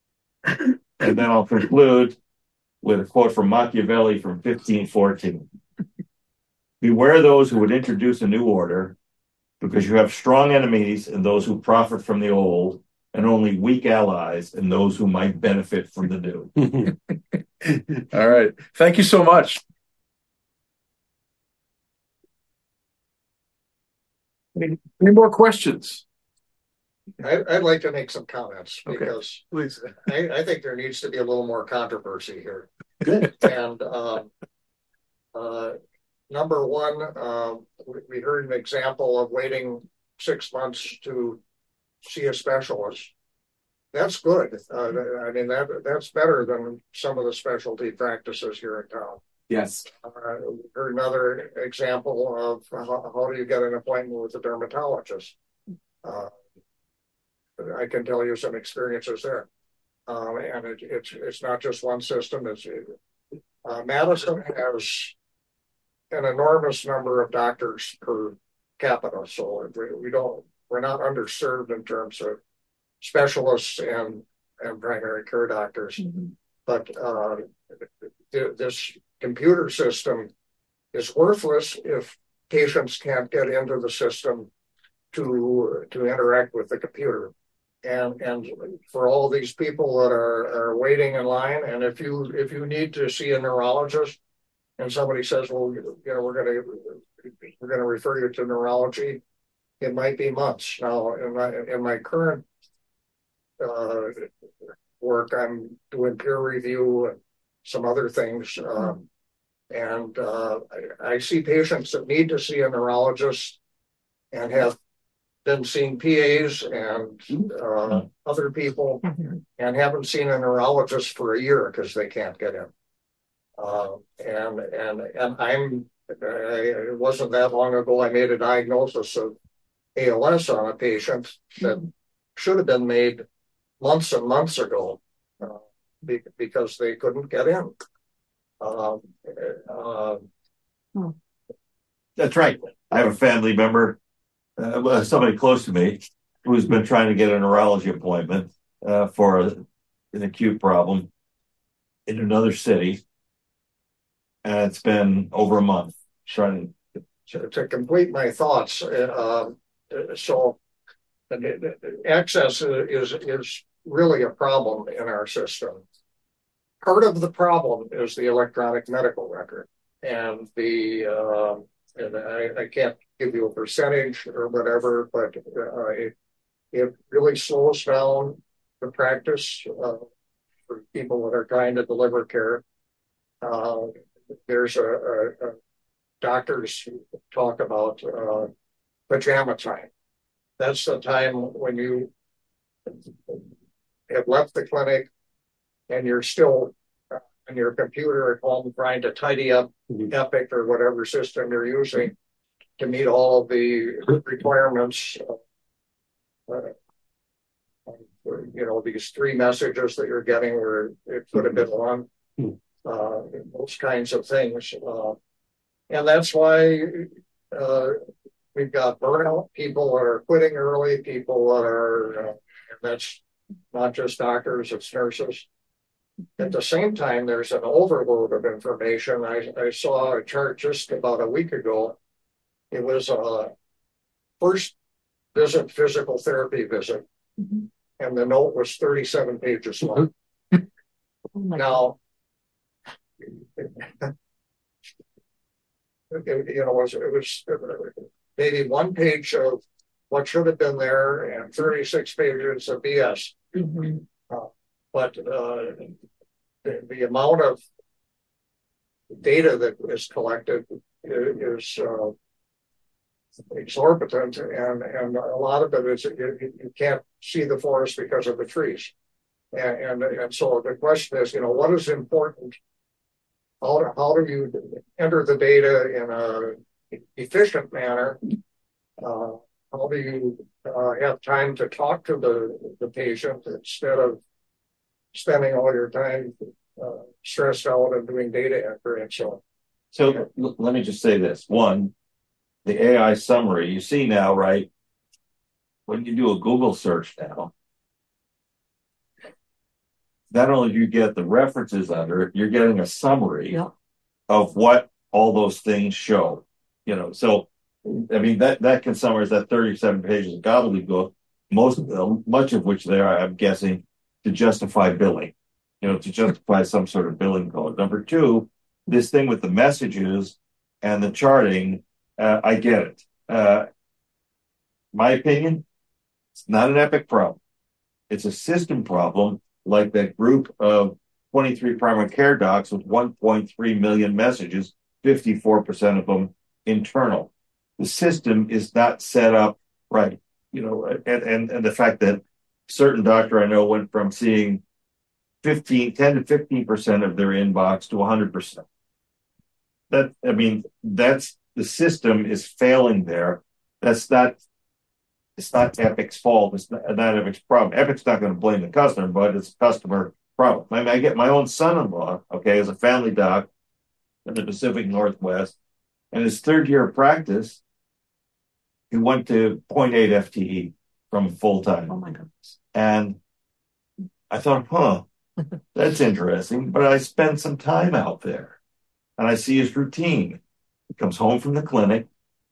S6: And then I'll conclude with a quote from Machiavelli from fifteen fourteen. Beware those who would introduce a new order, because you have strong enemies in those who profit from the old, and only weak allies in those who might benefit from the new.
S4: All right. Thank you so much. Any, any more questions?
S7: I, I'd like to make some comments because
S4: okay, please.
S7: I, I think there needs to be a little more controversy here.
S4: Good.
S7: And um, uh, number one, uh, we heard an example of waiting six months to see a specialist. That's good. Uh, I mean, that that's better than some of the specialty practices here in town.
S1: Yes.
S7: Uh, we heard another example of how, how do you get an appointment with a dermatologist. Uh, I can tell you some experiences there. Um, and it, it's it's not just one system. It's uh, Madison has an enormous number of doctors per capita, so we, we don't we're not underserved in terms of specialists and and primary care doctors. Mm-hmm. But uh, th- this computer system is worthless if patients can't get into the system to to interact with the computer. And and for all these people that are, are waiting in line, and if you if you need to see a neurologist, and somebody says, well, you know, we're going to we're going to refer you to neurology, it might be months. Now, in my in my current uh, work, I'm doing peer review and some other things, um, and uh, I, I see patients that need to see a neurologist and have been seeing P As and uh, other people and haven't seen a neurologist for a year because they can't get in. Uh, and and and I'm I, it wasn't that long ago I made a diagnosis of A L S on a patient that should have been made months and months ago uh, be, because they couldn't get in. Um, uh,
S6: That's right. I have a family member. Uh, somebody close to me who's been trying to get a neurology appointment uh, for a, an acute problem in another city, and it's been over a month trying
S7: to, to, to complete my thoughts. Uh, so access is is really a problem in our system. Part of the problem is the electronic medical record, and the uh, and I, I can't give you a percentage or whatever, but uh, it, it really slows down the practice uh, for people that are trying to deliver care. Uh, there's a, a, a doctors talk about uh, pajama time. That's the time when you have left the clinic and you're still on your computer at home trying to tidy up Epic or whatever system you're using to meet all of the requirements. Uh, you know, these three messages that you're getting where it could have been one, uh, those kinds of things. Uh, and that's why uh, we've got burnout, people that are quitting early, people that are, uh, and that's not just doctors, it's nurses. At the same time, there's an overload of information. I, I saw a chart just about a week ago. It was a first visit, physical therapy visit, mm-hmm. and the note was thirty-seven pages long. Oh now, it, you know, it was, it was maybe one page of what should have been there and thirty-six pages of B S. Mm-hmm. Uh, but uh, the, the amount of data that is collected is uh, exorbitant, and, and a lot of it is you, you can't see the forest because of the trees. And, and, and so the question is, you know, what is important? How, how do you enter the data in a efficient manner? Uh, how do you uh, have time to talk to the, the patient instead of spending all your time uh, stressed out and doing data entry and so on?
S6: So yeah. l- let me just say this. One, the A I summary, you see now, right? When you do a Google search now, not only do you get the references under it, you're getting a summary yeah. of what all those things show. You know, so I mean that that can summarize that thirty-seven pages of gobbledygook, most of them, much of which there, I'm guessing, to justify billing. You know, to justify some sort of billing code. Number two, this thing with the messages and the charting, uh, I get it. Uh, my opinion, it's not an Epic problem. It's a system problem, like that group of twenty-three primary care docs with one point three million messages, fifty-four percent of them internal. The system is not set up right. You know, and, and, and the fact that certain doctor I know went from seeing fifteen, ten to fifteen percent of their inbox to one hundred percent. That, I mean, that's, the system is failing there. That's not, it's not Epic's fault. It's not, not Epic's problem. Epic's not going to blame the customer, but it's a customer problem. I mean, I get my own son-in-law, okay, as a family doc in the Pacific Northwest, and his third year of practice, he went to zero point eight F T E from full-time.
S8: Oh my goodness.
S6: And I thought, huh, that's interesting. But I spent some time out there and I see his routine. He comes home from the clinic.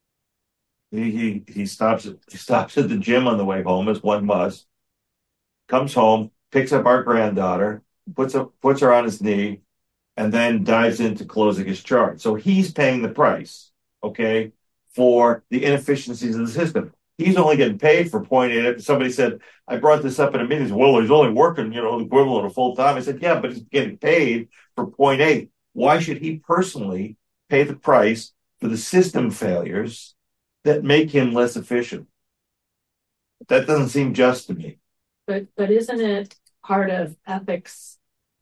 S6: He, he, he stops at, he stops at the gym on the way home, as one must. Comes home, picks up our granddaughter, puts up, puts her on his knee, and then dives into closing his chart. So he's paying the price, okay, for the inefficiencies of the system. He's only getting paid for point eight. Somebody said, I brought this up in a meeting. Said, well, he's only working, you know, the equivalent of full time. I said, yeah, but he's getting paid for point eight. Why should he personally pay the price for the system failures that make him less efficient? That doesn't seem just to me.
S8: But but isn't it part of Epic's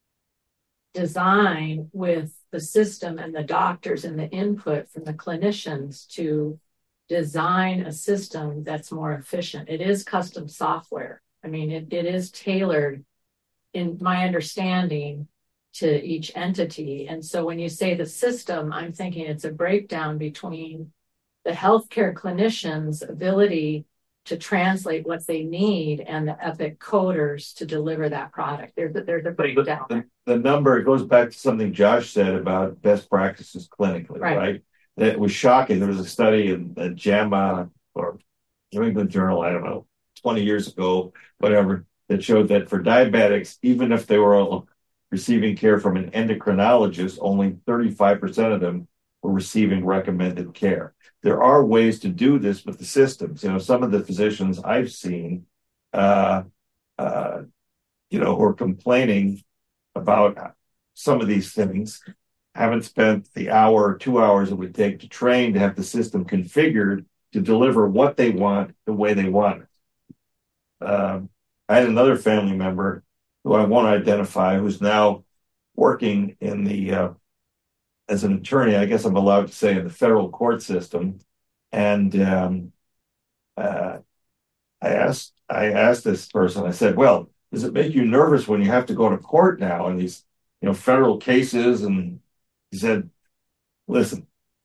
S8: design with the system and the doctors and the input from the clinicians to design a system that's more efficient? It is custom software. I mean, it, it is tailored, in my understanding, to each entity. And so when you say the system, I'm thinking it's a breakdown between the healthcare clinicians' ability to translate what they need and the Epic coders to deliver that product. There's a, there's a breakdown.
S6: The, the, the number, it goes back to something Josh said about best practices clinically, right? right? That was shocking. There was a study in the JAMA or New England Journal, I don't know, twenty years ago, whatever, that showed that for diabetics, even if they were all receiving care from an endocrinologist, only thirty-five percent of them were receiving recommended care. There are ways to do this with the systems. You know, some of the physicians I've seen, uh, uh, you know, who are complaining about some of these things, haven't spent the hour or two hours it would take to train to have the system configured to deliver what they want the way they want it. Um, I had another family member who I want to identify, who's now working in the uh, as an attorney, I guess I'm allowed to say, in the federal court system. And um, uh, I asked I asked this person, I said, well, does it make you nervous when you have to go to court now in these, you know, federal cases? And he said, listen,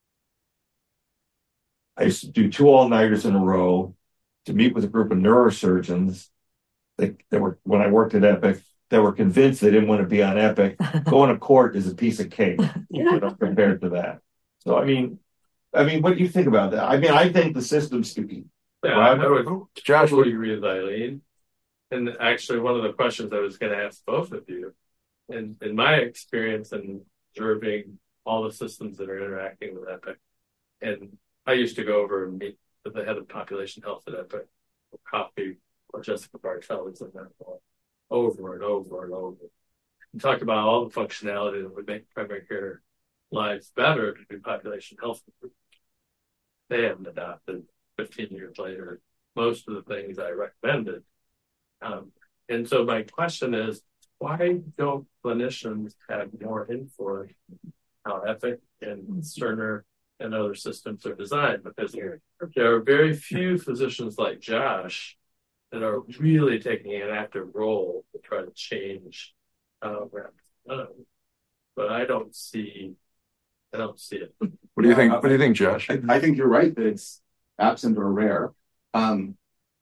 S6: I used to do two all-nighters in a row to meet with a group of neurosurgeons that, that were, when I worked at Epic, that were convinced they didn't want to be on Epic. Going to court is a piece of cake, you know, compared to that. So, I mean, I mean, what do you think about that? I mean, I think the system's to be.
S3: Yeah, I would
S4: Josh,
S3: totally agree with Eileen. And actually, one of the questions I was going to ask both of you, and in my experience in observing all the systems that are interacting with Epic, and I used to go over and meet with the head of population health at Epic, or coffee, or Jessica Bartels and that over and over and over. And talked about all the functionality that would make primary care lives better to do population health. They haven't adopted fifteen years later most of the things I recommended. Um, and so my question is, why don't clinicians have more influence how Epic and Cerner and other systems are designed? Because there, there are very few physicians like Josh that are really taking an active role to try to change how uh, but I don't see, I don't see it.
S4: What do you think? What do you think, Josh?
S1: I, I think you're right that it's absent or rare. Um,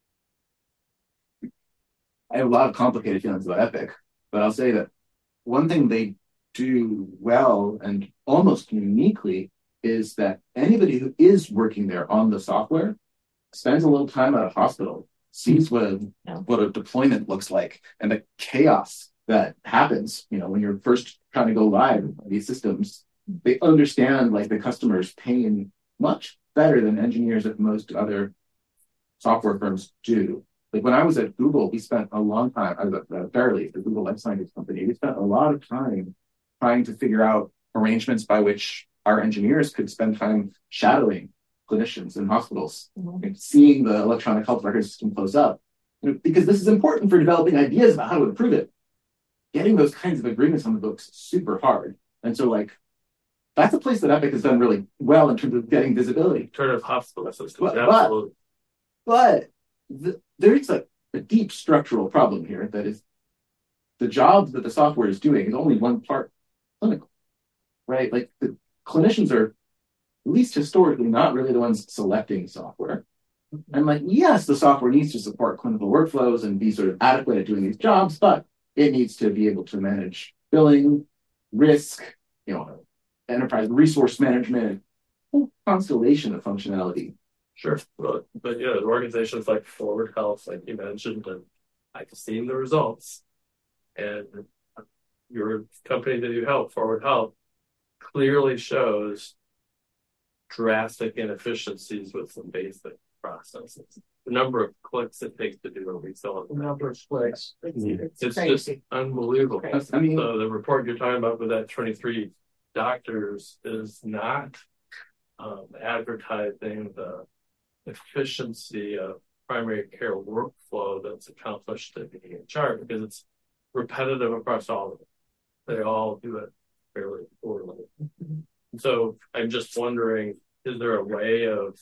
S1: I have a lot of complicated feelings about Epic, but I'll say that one thing they do well and almost uniquely is that anybody who is working there on the software spends a little time at a hospital, sees what a,
S8: Yeah.
S1: what a deployment looks like and the chaos that happens, you know, when you're first trying to go live on these systems. They understand like the customer's pain much better than engineers at most other software firms do. Like when I was at Google, we spent a long time, I was at uh, Verily, the Google Life Sciences company, we spent a lot of time trying to figure out arrangements by which our engineers could spend time shadowing clinicians in hospitals,
S8: Mhm.
S1: and seeing the electronic health record system close up. You know, because this is important for developing ideas about how to improve it. Getting those kinds of agreements on the books is super hard. And so like, that's a place that Epic has done really well in terms of getting visibility.
S3: Alternative hospital systems,
S1: But-
S3: absolutely.
S1: But the, there's a, a deep structural problem here that is the job that the software is doing is only one part clinical, right? Like the clinicians are, at least historically, not really the ones selecting software. And like, yes, the software needs to support clinical workflows and be sort of adequate at doing these jobs, but it needs to be able to manage billing, risk, you know, enterprise resource management, whole constellation of functionality.
S3: Sure. But, but yeah, organizations like Forward Health, like you mentioned, and I've seen the results. And your company that you help, Forward Health, clearly shows drastic inefficiencies with some basic processes. The number of clicks it takes to do a resell.
S5: The number of clicks.
S8: It's, it's
S3: It's
S8: crazy.
S3: just unbelievable.
S8: Crazy.
S1: I mean,
S3: So the report you're talking about with that twenty-three doctors is not um, advertising the efficiency of primary care workflow that's accomplished in the H R, because it's repetitive across all of them. They all do it fairly poorly. So I'm just wondering, is there a way of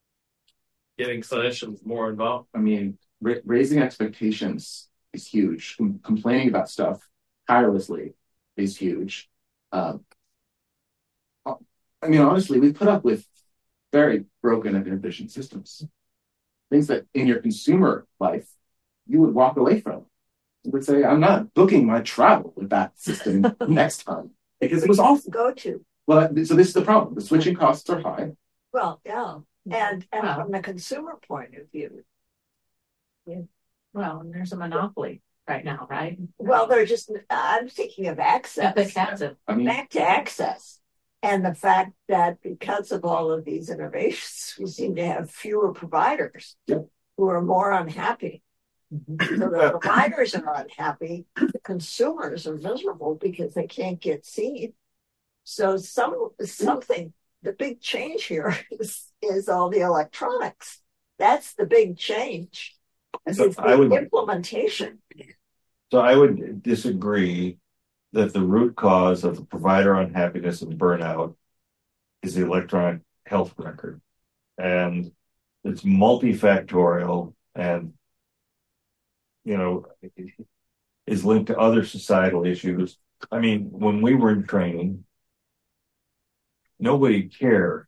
S3: getting clinicians more involved?
S1: I mean, ra- raising expectations is huge. Com- complaining about stuff tirelessly is huge. Um, I mean, honestly, we put up with very broken and inefficient systems. Things that in your consumer life, you would walk away from. You would say, I'm not booking my travel with that system next time because it was awful.
S9: Go to.
S1: Well, so this is the problem. The switching costs are high.
S9: Well, yeah. And, and
S8: Well.
S9: from the consumer point of view,
S8: Well, and there's a monopoly right now, right?
S9: well, they're just, I'm thinking of access.
S8: Epic has it.
S1: I mean,
S9: Back to access. And the fact that because of all of these innovations, we seem to have fewer providers
S1: Yep.
S9: who are more unhappy. So the providers are unhappy, the consumers are miserable because they can't get seen. So some something, the big change here is, is all the electronics. That's the big change.
S6: So
S9: It's
S6: I
S9: the
S6: would-
S9: implementation.
S6: So I would disagree that the root cause of the provider unhappiness and burnout is the electronic health record. And it's multifactorial and, you know, is linked to other societal issues. I mean, when we were in training, nobody cared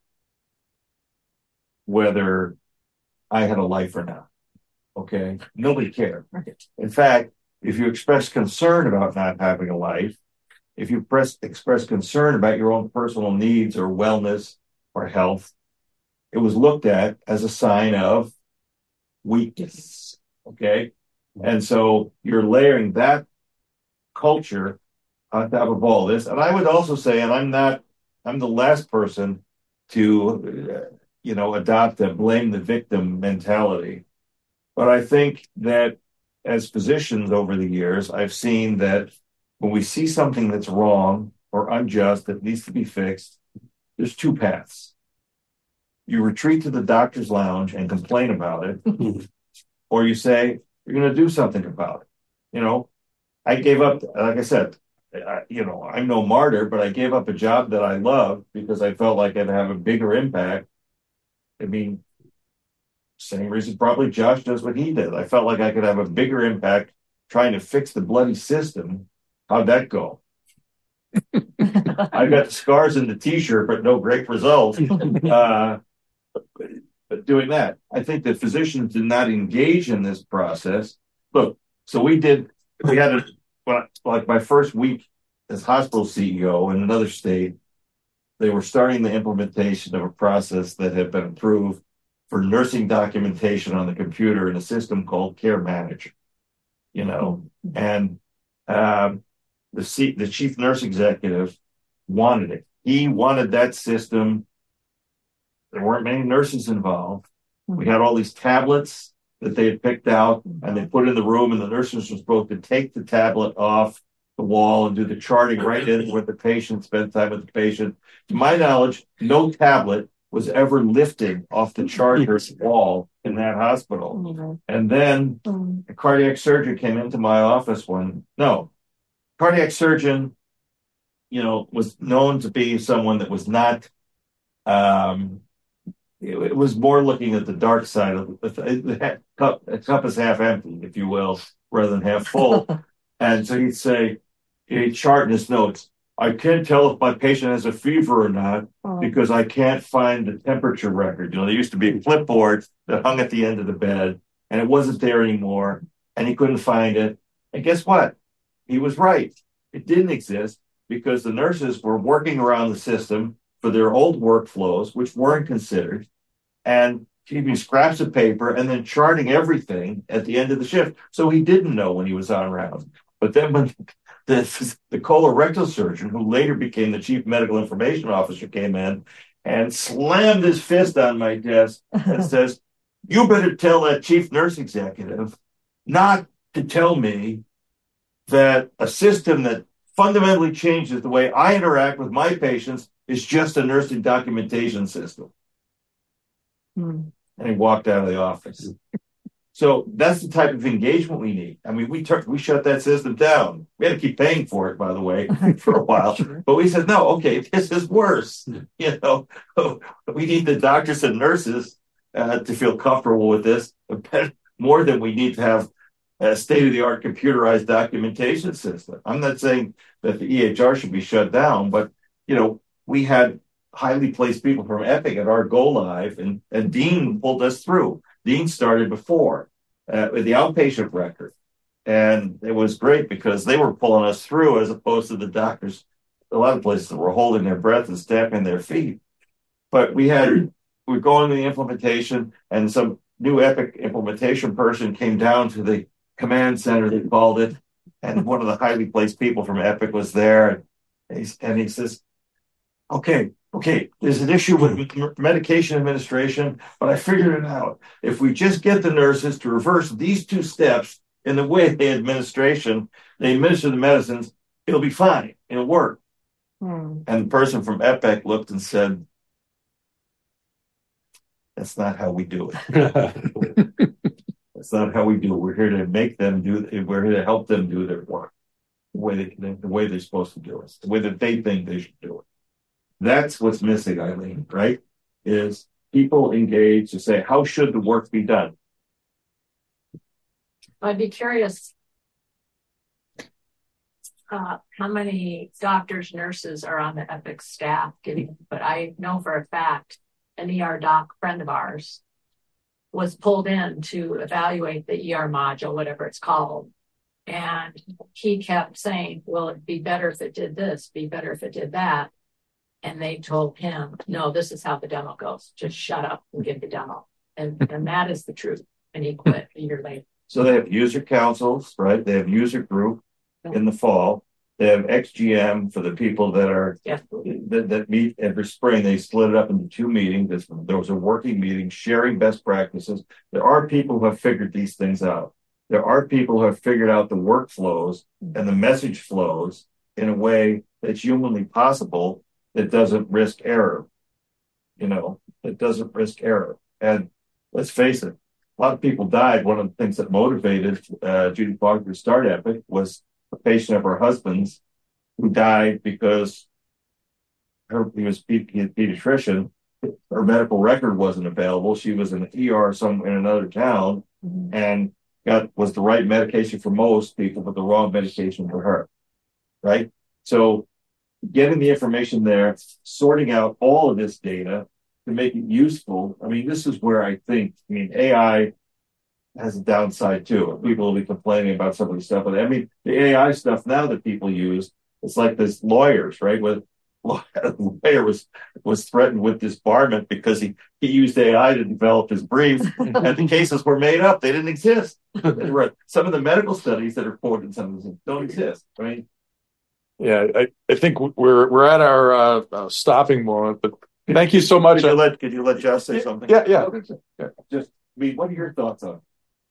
S6: whether I had a life or not. Okay? Nobody cared. In fact, if you express concern about not having a life, if you press, express concern about your own personal needs or wellness or health, it was looked at as a sign of weakness. Okay? And so you're layering that culture on top of all this. And I would also say, and I'm not, I'm the last person to, uh, you know, adopt a blame the victim mentality. But I think that as physicians over the years, I've seen that when we see something that's wrong or unjust that needs to be fixed, there's two paths. You retreat to the doctor's lounge and complain about it, or you say, you're going to do something about it. You know, I gave up, like I said, I, you know, I'm no martyr, but I gave up a job that I loved because I felt like I'd have a bigger impact. I mean, same reason probably Josh does what he did. I felt like I could have a bigger impact trying to fix the bloody system. How'd that go? I got the scars in the t-shirt, but no great results. Uh, but, but doing that, I think that physicians did not engage in this process. Look, so we did, we had a, like my first week as hospital C E O in another state, they were starting the implementation of a process that had been approved for nursing documentation on the computer in a system called Care Manager, you know, and um, the C, the chief nurse executive wanted it. He wanted that system. There weren't many nurses involved. We had all these tablets that they had picked out and they put in the room, and the nurses were supposed to take the tablet off the wall and do the charting right in with the patient, spend time with the patient. To my knowledge, no tablet was ever lifted off the charter's wall in that hospital. And then a cardiac surgeon came into my office one, no, cardiac surgeon, you know, was known to be someone that was not, um, it, it was more looking at the dark side of the, the cup. A cup is half empty, if you will, rather than half full. And so he'd say, he'd chart in his notes, I can't tell if my patient has a fever or not because I can't find the temperature record. You know, there used to be a clipboard that hung at the end of the bed and it wasn't there anymore and he couldn't find it. And guess what? He was right. It didn't exist because the nurses were working around the system for their old workflows, which weren't considered, and keeping scraps of paper and then charting everything at the end of the shift. So he didn't know when he was on round. But then when the, the colorectal surgeon, who later became the chief medical information officer, came in and slammed his fist on my desk and says, you better tell that chief nurse executive not to tell me that a system that fundamentally changes the way I interact with my patients is just a nursing documentation system. Hmm. And he walked out of the office. So that's the type of engagement we need. I mean, we took, we shut that system down. We had to keep paying for it, by the way, for a while. But we said, no, okay, this is worse. You know, we need the doctors and nurses uh, to feel comfortable with this more than we need to have a state-of-the-art computerized documentation system. I'm not saying that the E H R should be shut down, but, you know, we had highly placed people from Epic at our go live, and, and Dean pulled us through. Dean started before uh, with the outpatient record. And it was great because they were pulling us through as opposed to the doctors. A lot of places were holding their breath and stamping their feet. But we had, we were going to the implementation, and some new Epic implementation person came down to the command center, they called it. And one of the highly placed people from Epic was there. And he, and he says, okay, okay, there's an issue with medication administration, but I figured it out. If we just get the nurses to reverse these two steps in the way they administration, they administer the medicines, it'll be fine. It'll work. Hmm. And the person from Epic looked and said, that's not how we do it. That's not how we do it. We're here to make them do, we're here to help them do their work. The way they, the way they're supposed to do it, the way that they think they should do it. That's what's missing, Eileen, right? Is people engage to say, how should the work be done?
S8: I'd be curious uh, how many doctors, nurses are on the Epic staff getting, but I know for a fact an E R doc friend of ours was pulled in to evaluate the E R module, whatever it's called. And he kept saying, well, it'd be better if it did this, be better if it did that. And they told him, no, this is how the demo goes. Just shut up and give the demo. And, and that is the truth. And he quit a year later.
S6: So they have user councils, right? They have user group in the fall. They have X G M for the people that are
S8: Yeah.
S6: that, that meet every spring. They split it up into two meetings. There was a working meeting sharing best practices. There are people who have figured these things out. There are people who have figured out the workflows and the message flows in a way that's humanly possible that doesn't risk error. You know, that doesn't risk error. And let's face it, a lot of people died. One of the things that motivated uh, Judy Faulkner to start Epic was a patient of her husband's who died because her, he was he, he a pediatrician. Her medical record wasn't available. She was in an E R somewhere in another town mm-hmm. and got was the right medication for most people, but the wrong medication for her. Right? So getting the information there, sorting out all of this data to make it useful. I mean, this is where I think, I mean, A I has a downside too. People will be complaining about some of the stuff. But I mean, the A I stuff now that people use, it's like this lawyers, right? With a lawyer was was threatened with disbarment because he, he used A I to develop his brief, and the cases were made up. They didn't exist. Some of the medical studies that are quoted in some of them don't exist. I mean,
S4: yeah, I, I think we're we're at our uh, uh, stopping moment. But thank you so much.
S6: Could you let Could you let Jeff say something?
S4: Yeah, yeah. yeah.
S6: Just, I mean, what are your thoughts on it?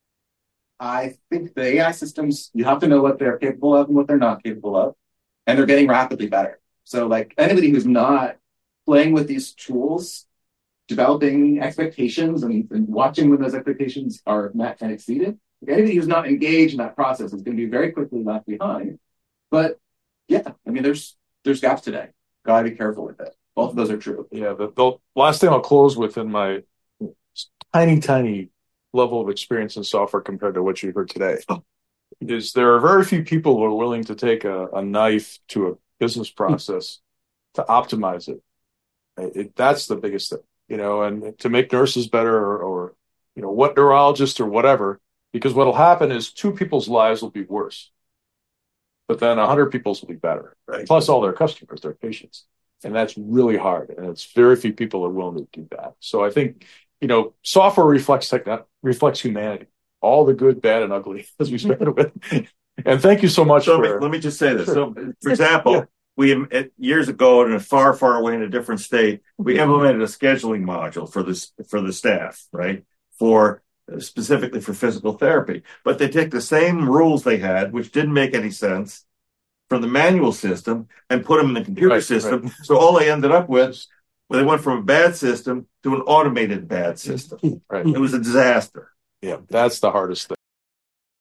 S1: I think the A I systems, you have to know what they're capable of and what they're not capable of, and they're getting rapidly better. So like anybody who's not playing with these tools, developing expectations and, and watching when those expectations are met and exceeded, like anybody who's not engaged in that process is going to be very quickly left behind. But yeah, I mean, there's there's gaps today. Got to be careful with it. Both of those are true.
S4: Yeah, the, the last thing I'll close with in my tiny, tiny level of experience in software compared to what you heard today is there are very few people who are willing to take a, a knife to a business process to optimize it. it. That's the biggest thing, you know, and to make nurses better or, or, you know, what neurologist or whatever, because what'll happen is two people's lives will be worse, but then a hundred people's will be better, right? Plus all their customers, their patients. And that's really hard. And it's very few people are willing to do that. So I think, you know, software reflects tech, reflects humanity, all the good, bad, and ugly, as we started with. And thank you so much.
S6: So
S4: for,
S6: let me just say this.
S4: Sure.
S6: So, for example, yeah. we years ago in a far, far away in a different state, we implemented a scheduling module for this for the staff, right? For specifically for physical therapy. But they take the same rules they had, which didn't make any sense, from the manual system and put them in the computer
S4: right,
S6: system.
S4: Right.
S6: So all they ended up with, well, they went from a bad system to an automated bad system.
S4: Right.
S6: It was a disaster.
S4: Yeah, that's the hardest thing.